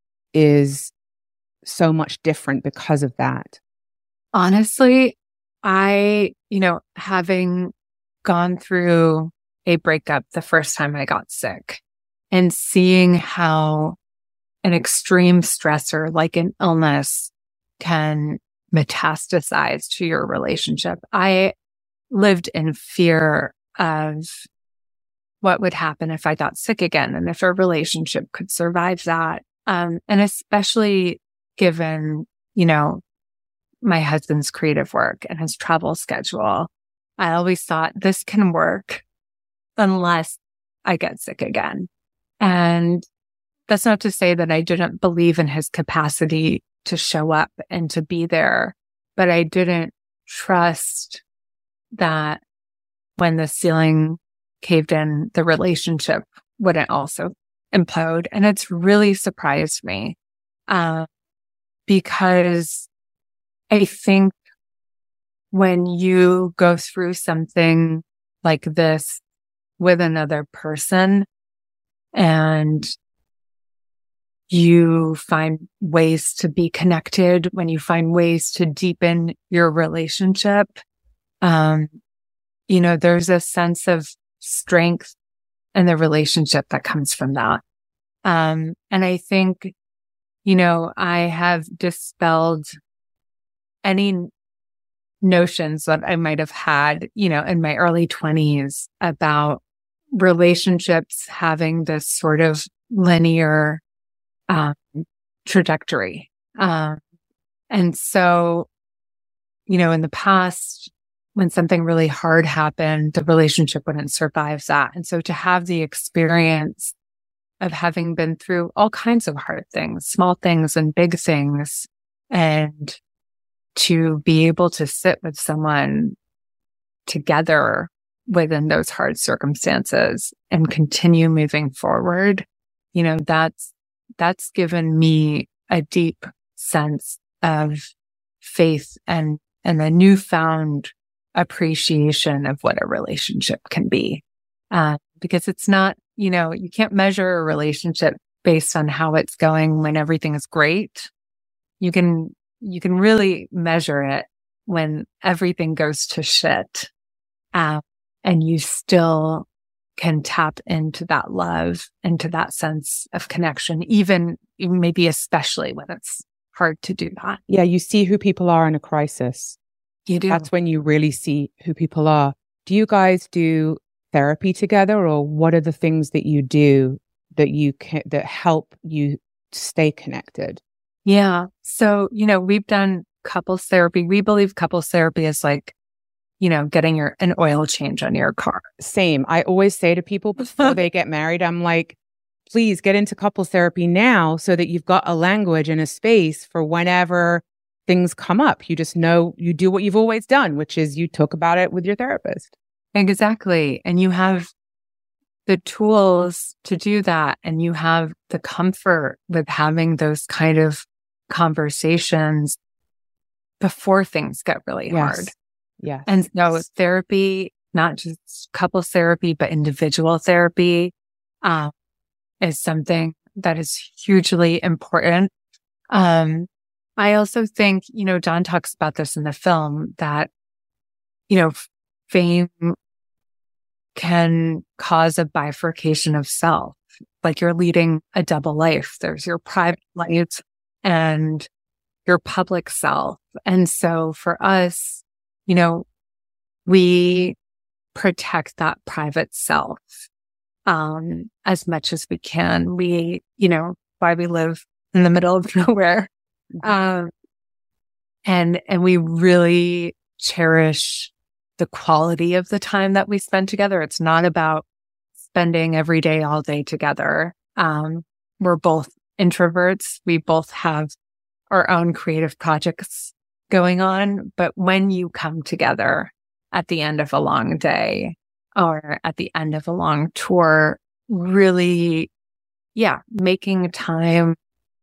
is so much different because of that? Honestly, I, you know, having gone through a breakup the first time I got sick and seeing how an extreme stressor like an illness can metastasize to your relationship, I lived in fear of what would happen if I got sick again and if our relationship could survive that. Um, and especially given, you know, my husband's creative work and his travel schedule, I always thought this can work unless I get sick again. And that's not to say that I didn't believe in his capacity to show up and to be there, but I didn't trust that when the ceiling caved in, the relationship wouldn't also implode. And it's really surprised me uh, because I think when you go through something like this with another person and you find ways to be connected, when you find ways to deepen your relationship, um, you know, there's a sense of strength in the relationship that comes from that. Um, and I think, you know, I have dispelled any notions that I might have had, you know, in my early twenties about relationships having this sort of linear um, trajectory. Um, and so, you know, in the past, when something really hard happened, the relationship wouldn't survive that. And so to have the experience of having been through all kinds of hard things, small things and big things, and to be able to sit with someone together within those hard circumstances and continue moving forward, you know, that's, that's given me a deep sense of faith and, and a newfound appreciation of what a relationship can be. Uh, because it's not, you know, you can't measure a relationship based on how it's going when everything is great. You can, you can really measure it when everything goes to shit. Uh, and you still can tap into that love, into that sense of connection, even, even maybe especially when it's hard to do that. Yeah, you see who people are in a crisis. You do. That's when you really see who people are. Do you guys do therapy together, or what are the things that you do that you can, that help you stay connected? Yeah. So, you know, we've done couples therapy. We believe couples therapy is like, you know, getting your an oil change on your car. Same. I always say to people before they get married, I'm like, please get into couples therapy now so that you've got a language and a space for whenever things come up. You just know you do what you've always done, which is you talk about it with your therapist. Exactly. And you have the tools to do that. And you have the comfort with having those kind of conversations before things get really Yes. hard. Yes. And so therapy, not just couples therapy, but individual therapy, um, is something that is hugely important. Um, I also think, you know, John talks about this in the film that, you know, fame can cause a bifurcation of self. Like you're leading a double life. There's your private life and your public self. And so for us, you know, we protect that private self um, as much as we can. We, you know, why we live in the middle of nowhere. Um, and, and we really cherish the quality of the time that we spend together. It's not about spending every day, all day together. Um, we're both introverts. We both have our own creative projects going on. But when you come together at the end of a long day or at the end of a long tour, really, yeah, making time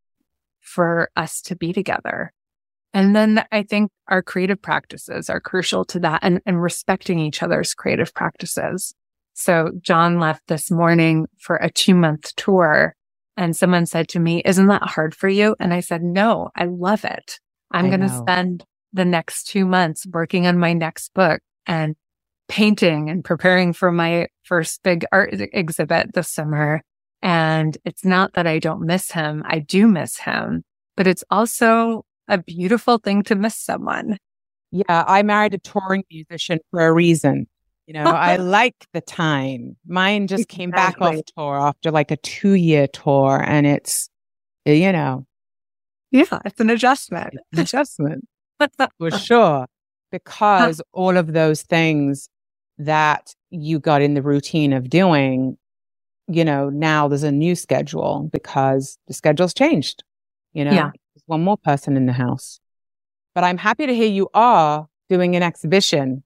for us to be together. And then I think our creative practices are crucial to that and, and respecting each other's creative practices. So John left this morning for a two month tour and someone said to me, isn't that hard for you? And I said, no, I love it. I'm going to spend the next two months working on my next book and painting and preparing for my first big art exhibit this summer. And it's not that I don't miss him. I do miss him, but it's also a beautiful thing to miss someone. Yeah, I married a touring musician for a reason. You know, I like the time. Mine just came exactly. back off tour after like a two year tour. And it's, you know. Yeah, it's an adjustment. It's an adjustment. For sure. Because all of those things that you got in the routine of doing, you know, now there's a new schedule because the schedule's changed. You know, yeah. There's one more person in the house. But I'm happy to hear you are doing an exhibition.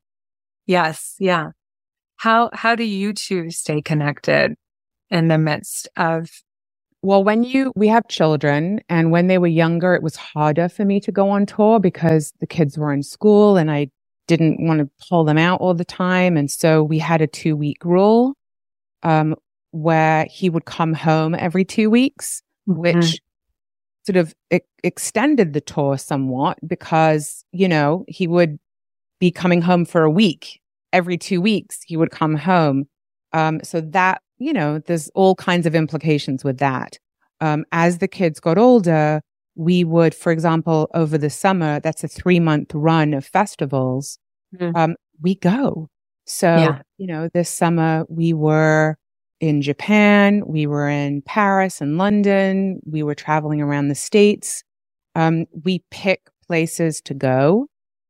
Yes. Yeah. How, how do you two stay connected in the midst of? Well, when you, we have children and when they were younger, it was harder for me to go on tour because the kids were in school and I didn't want to pull them out all the time. And so we had a two week rule, um, where he would come home every two weeks, which mm-hmm. sort of e- extended the tour somewhat because, you know, he would be coming home for a week. Every two weeks, he would come home. Um, so that, you know, there's all kinds of implications with that. Um, as the kids got older, we would, for example, over the summer, that's a three month run of festivals. Mm-hmm. Um, we go. So, yeah. you know, this summer we were in Japan, we were in Paris and London, we were traveling around the States. Um, we pick places to go.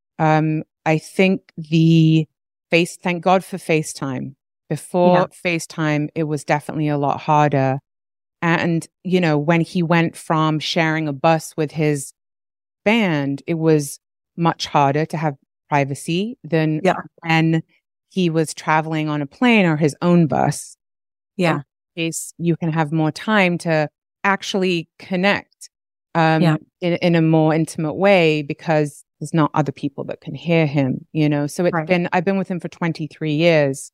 Um, I think the face, thank God for FaceTime. Before yeah. FaceTime, it was definitely a lot harder. And, you know, when he went from sharing a bus with his band, it was much harder to have privacy than yeah. when he was traveling on a plane or his own bus. Yeah. In case you can have more time to actually connect um, yeah. in, in a more intimate way because there's not other people that can hear him, you know? So it's right. been, I've been with him for twenty-three years.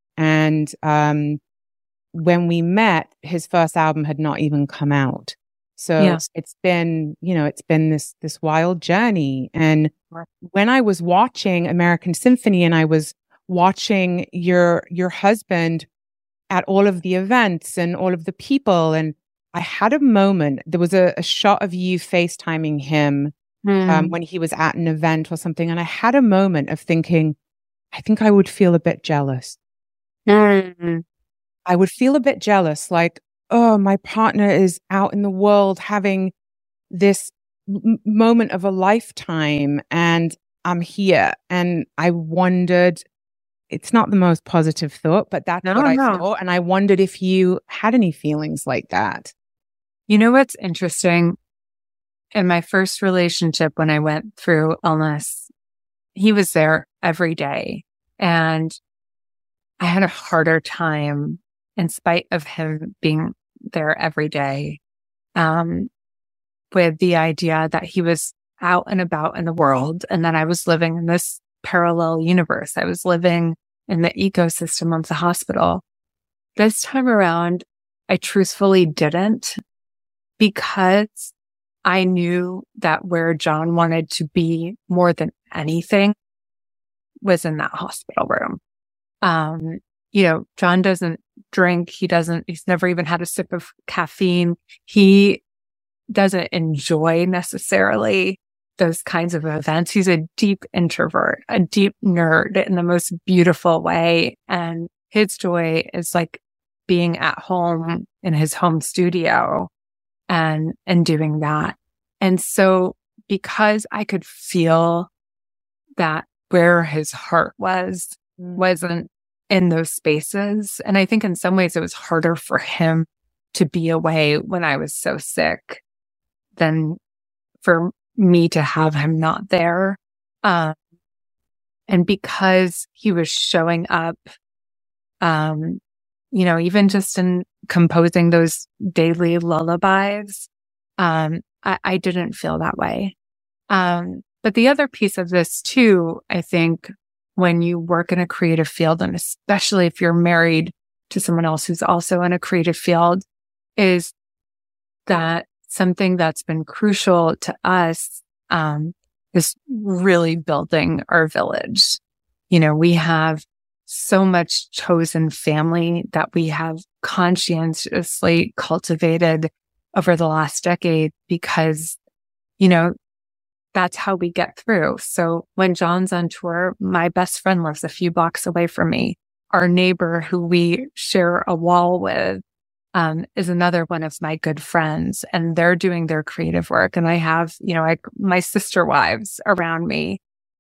And um, when we met, his first album had not even come out. So yeah. it's been, you know, it's been this, this wild journey. And right. when I was watching American Symphony and I was watching your, your husband at all of the events and all of the people, and I had a moment, there was a, a shot of you FaceTiming him mm. um, when he was at an event or something. And I had a moment of thinking, I think I would feel a bit jealous. Mm. I would feel a bit jealous, like, oh, my partner is out in the world having this m- moment of a lifetime and I'm here. And I wondered, it's not the most positive thought, but that's no, what I no. thought. And I wondered if you had any feelings like that. You know what's interesting? in my first relationship, when I went through illness, he was there every day. And I had a harder time, in spite of him being there every day, um, with the idea that he was out and about in the world and that I was living in this parallel universe. I was living in the ecosystem of the hospital. This time around, I truthfully didn't, because I knew that where John wanted to be more than anything was in that hospital room. Um, you know, John doesn't drink. He doesn't, he's never even had a sip of caffeine. He doesn't enjoy necessarily those kinds of events. He's a deep introvert, a deep nerd in the most beautiful way. And his joy is like being at home in his home studio and, and doing that. And so because I could feel that where his heart was, wasn't in those spaces. And I think in some ways it was harder for him to be away when I was so sick than for me to have him not there. Um, and because he was showing up, um, you know, even just in composing those daily lullabies, um, I, I didn't feel that way. Um, but the other piece of this too, I think, when you work in a creative field, and especially if you're married to someone else who's also in a creative field, is that something that's been crucial to us um, is really building our village. You know, we have so much chosen family that we have conscientiously cultivated over the last decade because, you know, that's how we get through. So when John's on tour, my best friend lives a few blocks away from me. Our neighbor who we share a wall with um, is another one of my good friends, and they're doing their creative work. And I have, you know, I, my sister wives around me.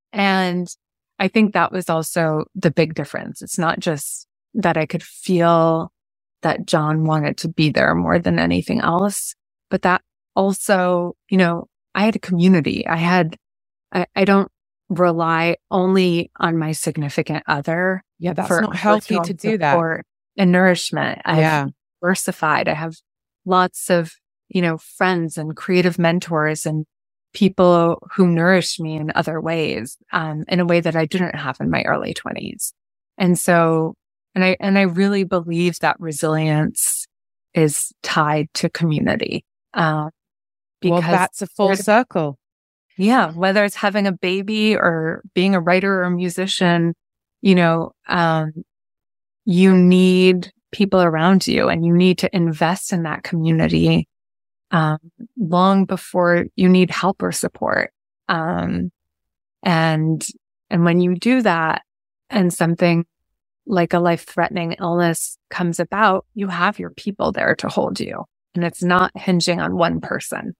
And I think that was also the big difference. It's not just that I could feel that John wanted to be there more than anything else, but that also, you know, I had a community. I had, I, I don't rely only on my significant other. Yeah, that's for, not healthy to do that. And nourishment. I've yeah. diversified. I have lots of, you know, friends and creative mentors and people who nourish me in other ways, um, in a way that I didn't have in my early twenties. And so, and I, and I really believe that resilience is tied to community. Um, Because well, that's a full circle. Yeah. Whether it's having a baby or being a writer or a musician, you know, um, you need people around you and you need to invest in that community, um, long before you need help or support. Um, and, and when you do that and something like a life-threatening illness comes about, you have your people there to hold you, and it's not hinging on one person.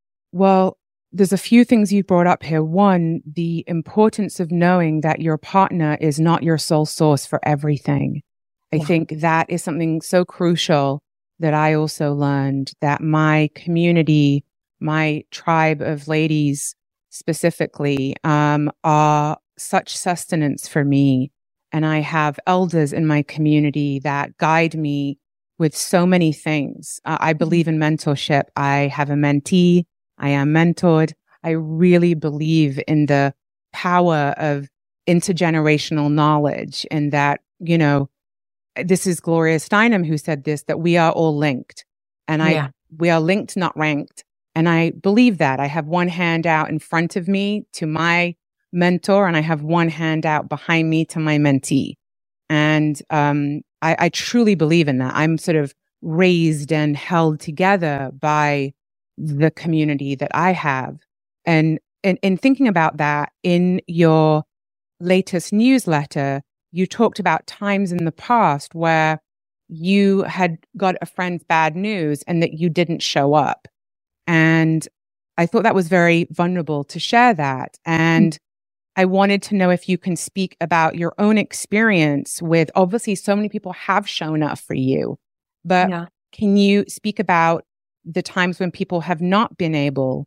Well, there's a few things you brought up here. One, the importance of knowing that your partner is not your sole source for everything. I yeah. think that is something so crucial that I also learned, that my community, my tribe of ladies specifically, um, are such sustenance for me. And I have elders in my community that guide me with so many things. Uh, I believe in mentorship. I have a mentee. I am mentored. I really believe in the power of intergenerational knowledge, and that, you know, this is Gloria Steinem who said this, that we are all linked, and I, yeah. we are linked, not ranked. And I believe that. I have one hand out in front of me to my mentor, and I have one hand out behind me to my mentee. And, um, I, I truly believe in that. I'm sort of raised and held together by the community that I have. And in, in thinking about that, in your latest newsletter, you talked about times in the past where you had got a friend's bad news and that you didn't show up. And I thought that was very vulnerable to share that. And mm-hmm. I wanted to know if you can speak about your own experience with, obviously so many people have shown up for you, but yeah. can you speak about the times when people have not been able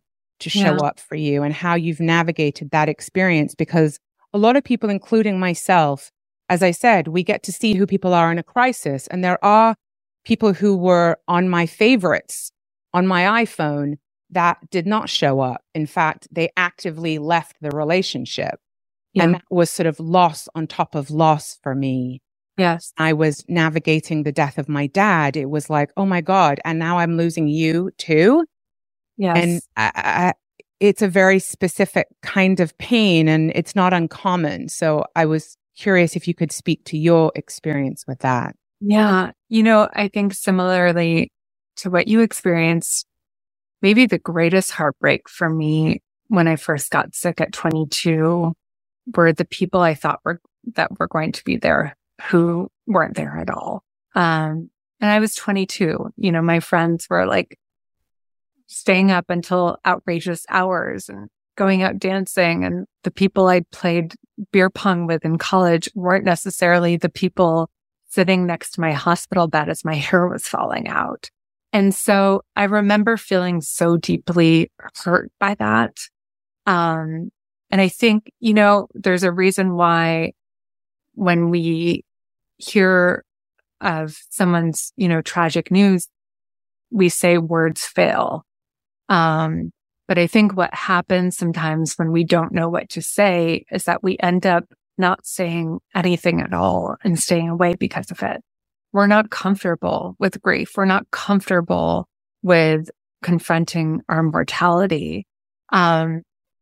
to show Yeah. up for you and how you've navigated that experience. Because a lot of people, including myself, as I said, we get to see who people are in a crisis. And there are people who were on my favorites on my iPhone that did not show up. In fact, they actively left the relationship. Yeah. And that was sort of loss on top of loss for me. Yes. I was navigating the death of my dad. It was like, oh my God, and now I'm losing you too. Yes. And I, I, it's a very specific kind of pain, and it's not uncommon. So I was curious if you could speak to your experience with that. Yeah. You know, I think similarly to what you experienced, maybe the greatest heartbreak for me when I first got sick at twenty-two were the people I thought were that were going to be there who weren't there at all. Um, and I was twenty-two. You know, my friends were like staying up until outrageous hours and going out dancing. And the people I'd played beer pong with in college weren't necessarily the people sitting next to my hospital bed as my hair was falling out. And so I remember feeling so deeply hurt by that. Um, and I think, you know, there's a reason why when we hear of someone's, you know, tragic news, we say words fail. Um, but I think what happens sometimes when we don't know what to say is that we end up not saying anything at all and staying away because of it. We're not comfortable with grief. We're not comfortable with confronting our mortality. Um,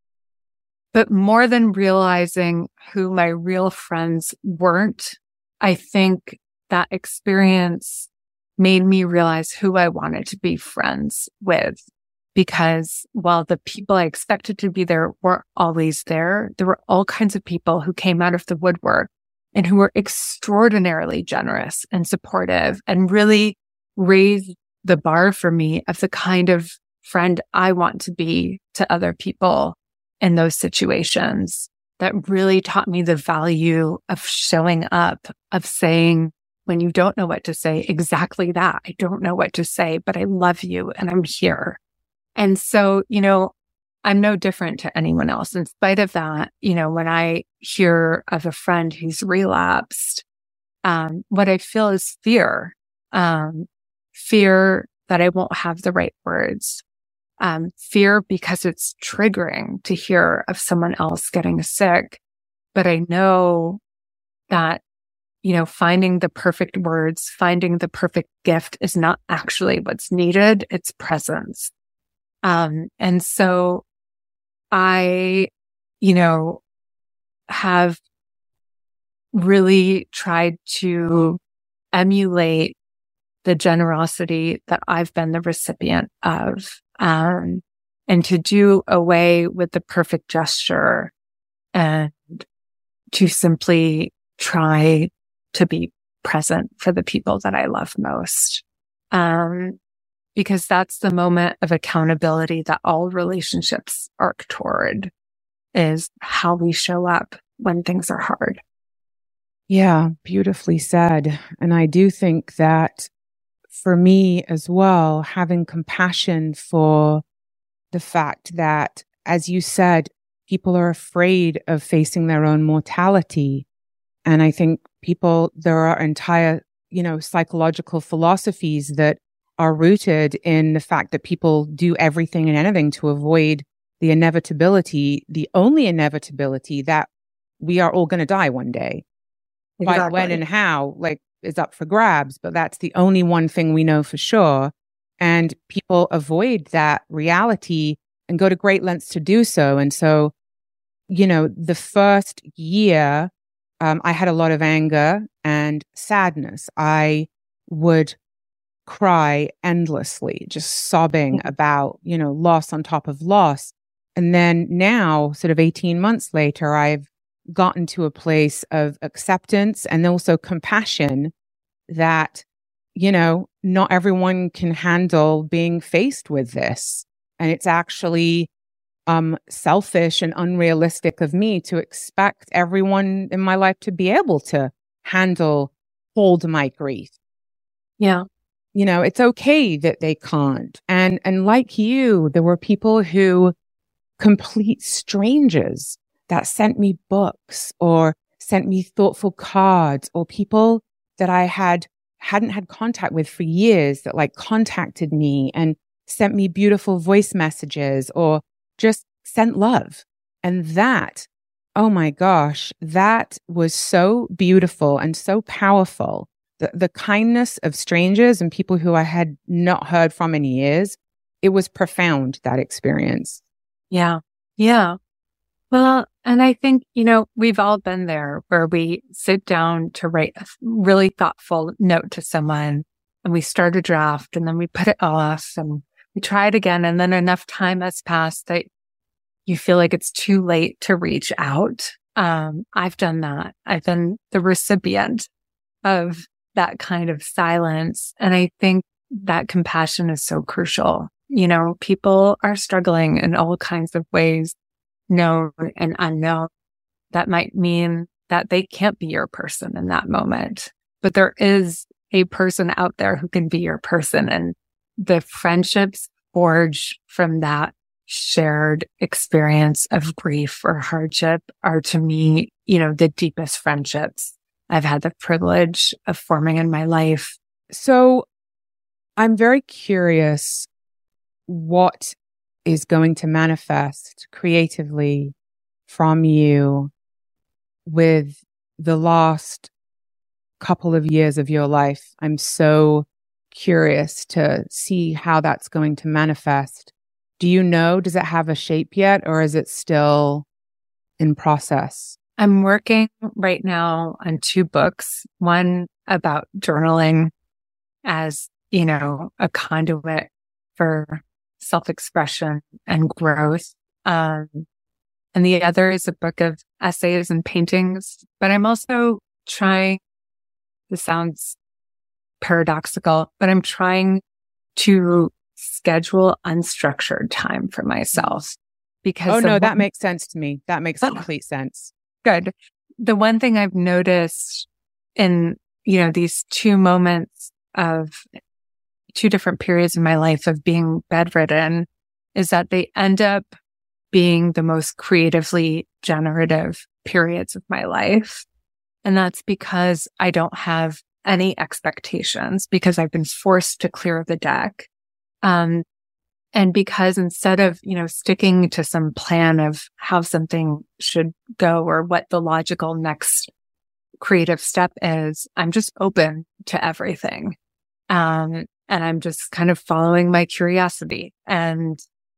but more than realizing who my real friends weren't, I think that experience made me realize who I wanted to be friends with. Because while the people I expected to be there weren't always there, there were all kinds of people who came out of the woodwork and who were extraordinarily generous and supportive and really raised the bar for me of the kind of friend I want to be to other people in those situations. That really taught me the value of showing up, of saying, when you don't know what to say, exactly that. I don't know what to say, but I love you and I'm here. And so, you know, I'm no different to anyone else. In spite of that, you know, when I hear of a friend who's relapsed, um, what I feel is fear, um, fear that I won't have the right words, um, fear because it's triggering to hear of someone else getting sick. But I know that, you know, finding the perfect words, finding the perfect gift is not actually what's needed. It's presence. Um, and so I, you know, have really tried to emulate the generosity that I've been the recipient of, um, and to do away with the perfect gesture and to simply try to be present for the people that I love most. Um, because that's the moment of accountability that all relationships arc toward, is how we show up when things are hard. Yeah, beautifully said. And I do think that for me as well, having compassion for the fact that, as you said, people are afraid of facing their own mortality. And I think people, there are entire, you know, psychological philosophies that are rooted in the fact that people do everything and anything to avoid the inevitability, the only inevitability that we are all going to die one day. Exactly. But when and how, like, is up for grabs, but that's the only one thing we know for sure. And people avoid that reality and go to great lengths to do so. And so, you know, the first year, um, I had a lot of anger and sadness. I would cry endlessly, just sobbing about, you know, loss on top of loss. And then now, sort of eighteen months later, I've gotten to a place of acceptance and also compassion that, you know, not everyone can handle being faced with this. And it's actually um, selfish and unrealistic of me to expect everyone in my life to be able to handle, hold my grief. Yeah. You know, it's okay that they can't. And, and like you, there were people who complete strangers that sent me books or sent me thoughtful cards, or people that I had hadn't had contact with for years that like contacted me and sent me beautiful voice messages or just sent love. And that, oh my gosh, that was so beautiful and so powerful. The, the kindness of strangers and people who I had not heard from in years, it was profound, that experience. Yeah. Yeah. Well, and I think, you know, we've all been there where we sit down to write a really thoughtful note to someone and we start a draft and then we put it off and we try it again. And then enough time has passed that you feel like it's too late to reach out. Um, I've done that. I've been the recipient of that kind of silence. And I think that compassion is so crucial. You know, people are struggling in all kinds of ways, known and unknown. That might mean that they can't be your person in that moment, but there is a person out there who can be your person. And the friendships forged from that shared experience of grief or hardship are, to me, you know, the deepest friendships I've had the privilege of forming in my life. So I'm very curious what is going to manifest creatively from you with the last couple of years of your life. I'm so curious to see how that's going to manifest. Do you know, does it have a shape yet, or is it still in process? I'm working right now on two books, one about journaling as, you know, a conduit for self-expression and growth. Um, and the other is a book of essays and paintings. But I'm also trying, this sounds paradoxical, but I'm trying to schedule unstructured time for myself. Because oh no, one, that makes sense to me. That makes oh, complete sense. Good. The one thing I've noticed in, you know, these two moments of two different periods in my life of being bedridden is that they end up being the most creatively generative periods of my life. And that's because I don't have any expectations, because I've been forced to clear the deck. Um, and because instead of, you know, sticking to some plan of how something should go or what the logical next creative step is, I'm just open to everything. Um, and I'm just kind of following my curiosity. And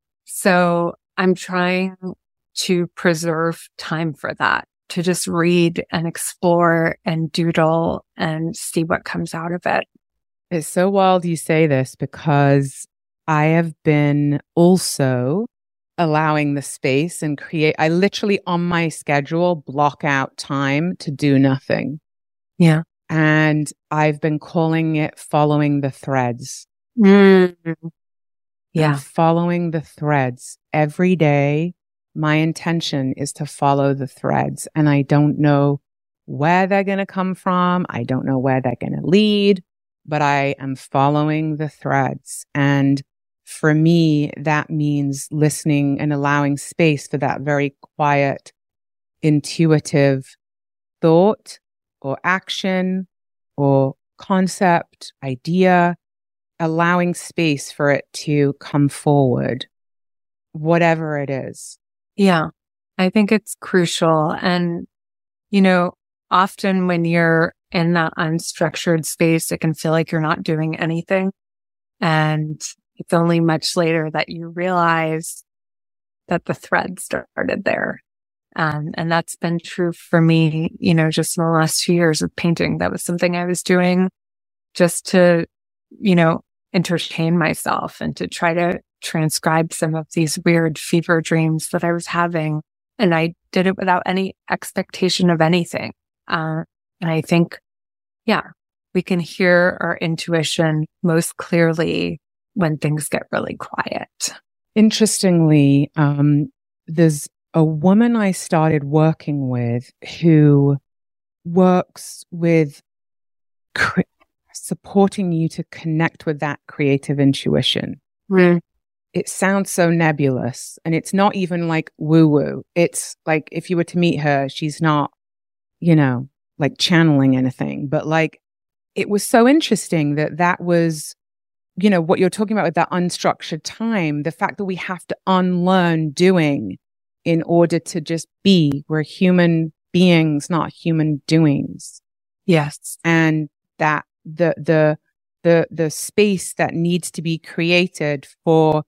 so I'm trying to preserve time for that, to just read and explore and doodle and see what comes out of it. It's so wild you say this, because I have been also allowing the space and create. I literally on my schedule block out time to do nothing. Yeah. And I've been calling it following the threads. Mm-hmm. Yeah. And following the threads every day. My intention is to follow the threads, and I don't know where they're going to come from. I don't know where they're going to lead, but I am following the threads. And for me, that means listening and allowing space for that very quiet, intuitive thought or action or concept, idea, allowing space for it to come forward, whatever it is. Yeah, I think it's crucial. And, you know, often when you're in that unstructured space, it can feel like you're not doing anything. And it's only much later that you realize that the thread started there. Um, and that's been true for me, you know, just in the last two years of painting. That was something I was doing just to, you know, entertain myself and to try to transcribe some of these weird fever dreams that I was having. And I did it without any expectation of anything. Uh, and I think, yeah, we can hear our intuition most clearly when things get really quiet. Interestingly, um, there's a woman I started working with who works with cre- supporting you to connect with that creative intuition. Mm. it sounds so nebulous, and it's not even like woo woo. It's like, if you were to meet her, she's not, you know, like channeling anything, but like, it was so interesting that that was, you know, what you're talking about with that unstructured time, the fact that we have to unlearn doing in order to just be. We're human beings, not human doings. Yes. And that the, the, the, the space that needs to be created for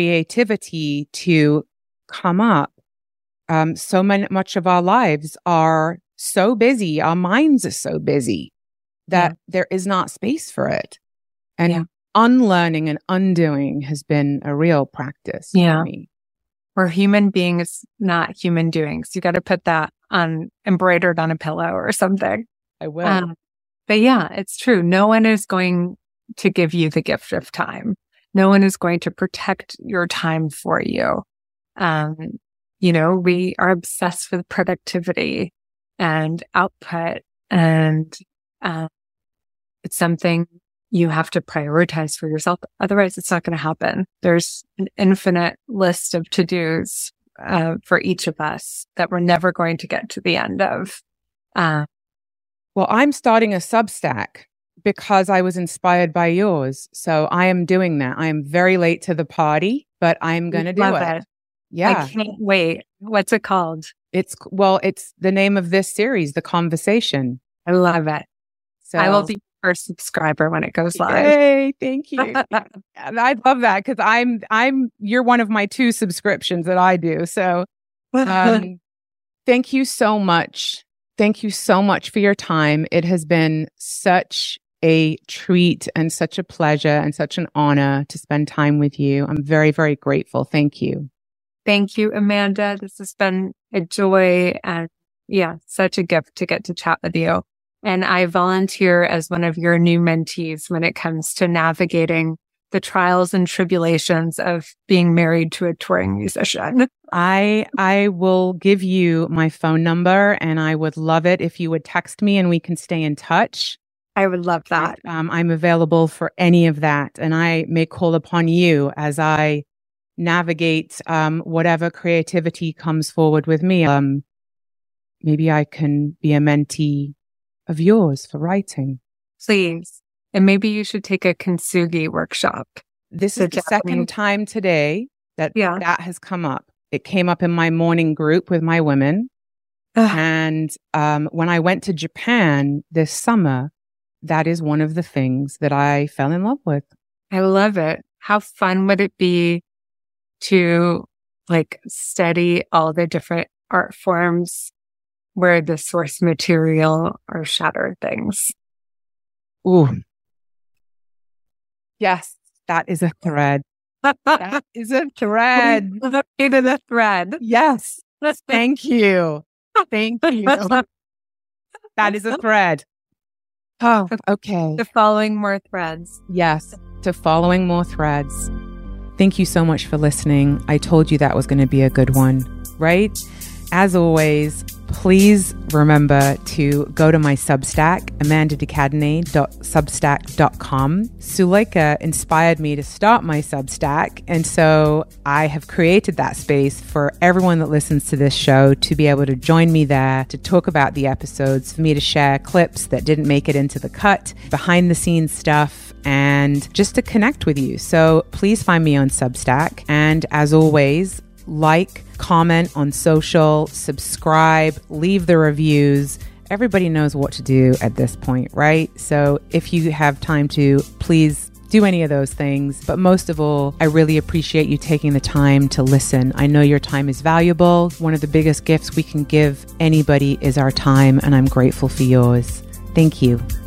creativity to come up. Um, so many, much of our lives are so busy. Our minds are so busy that yeah. there is not space for it. And yeah. unlearning and undoing has been a real practice yeah. for me. We're human beings, not human doings. You got to put that on embroidered on a pillow or something. I will. Um, but yeah, it's true. No one is going to give you the gift of time. No one is going to protect your time for you. Um, you know, we are obsessed with productivity and output, and uh, it's something you have to prioritize for yourself. Otherwise, it's not going to happen. There's an infinite list of to-dos uh, for each of us that we're never going to get to the end of. Uh, well, I'm starting a Substack because I was inspired by yours. So I am doing that. I am very late to the party, but I'm going to do it. it. Yeah. I can't wait. What's it called? It's, well, it's the name of this series, The Conversation. I love it. So I will be first subscriber when it goes live. Yay, thank you. And I love that because I'm, I'm, you're one of my two subscriptions that I do. So um, thank you so much. Thank you so much for your time. It has been such a treat and such a pleasure and such an honor to spend time with you. I'm very, very grateful. Thank you. Thank you, Amanda. This has been a joy and yeah, such a gift to get to chat with you. And I volunteer as one of your new mentees when it comes to navigating the trials and tribulations of being married to a touring musician. I I will give you my phone number, and I would love it if you would text me and we can stay in touch. I would love that. Um, I'm available for any of that, and I may call upon you as I navigate um, whatever creativity comes forward with me. Um, maybe I can be a mentee of yours for writing. Please. And maybe you should take a kintsugi workshop. This is the second time today that yeah. that has come up. It came up in my morning group with my women. Ugh. And um, when I went to Japan this summer, that is one of the things that I fell in love with. I love it. How fun would it be to like study all the different art forms where the source material are shattered things? Ooh. Yes, that is a thread. That is a thread. It is a thread. Yes. Thank you. Thank you. That is a thread. Oh, okay. To following more threads. Yes, to following more threads. Thank you so much for listening. I told you that was going to be a good one, right? As always, please remember to go to my Substack, amanda de cadenet dot substack dot com. Suleika inspired me to start my Substack, and so I have created that space for everyone that listens to this show to be able to join me there, to talk about the episodes, for me to share clips that didn't make it into the cut, behind the scenes stuff, and just to connect with you. So please find me on Substack, and as always, like, comment on social, subscribe, leave the reviews. Everybody knows what to do at this point, right? So if you have time to, please do any of those things. But most of all, I really appreciate you taking the time to listen. I know your time is valuable. One of the biggest gifts we can give anybody is our time, and I'm grateful for yours. Thank you.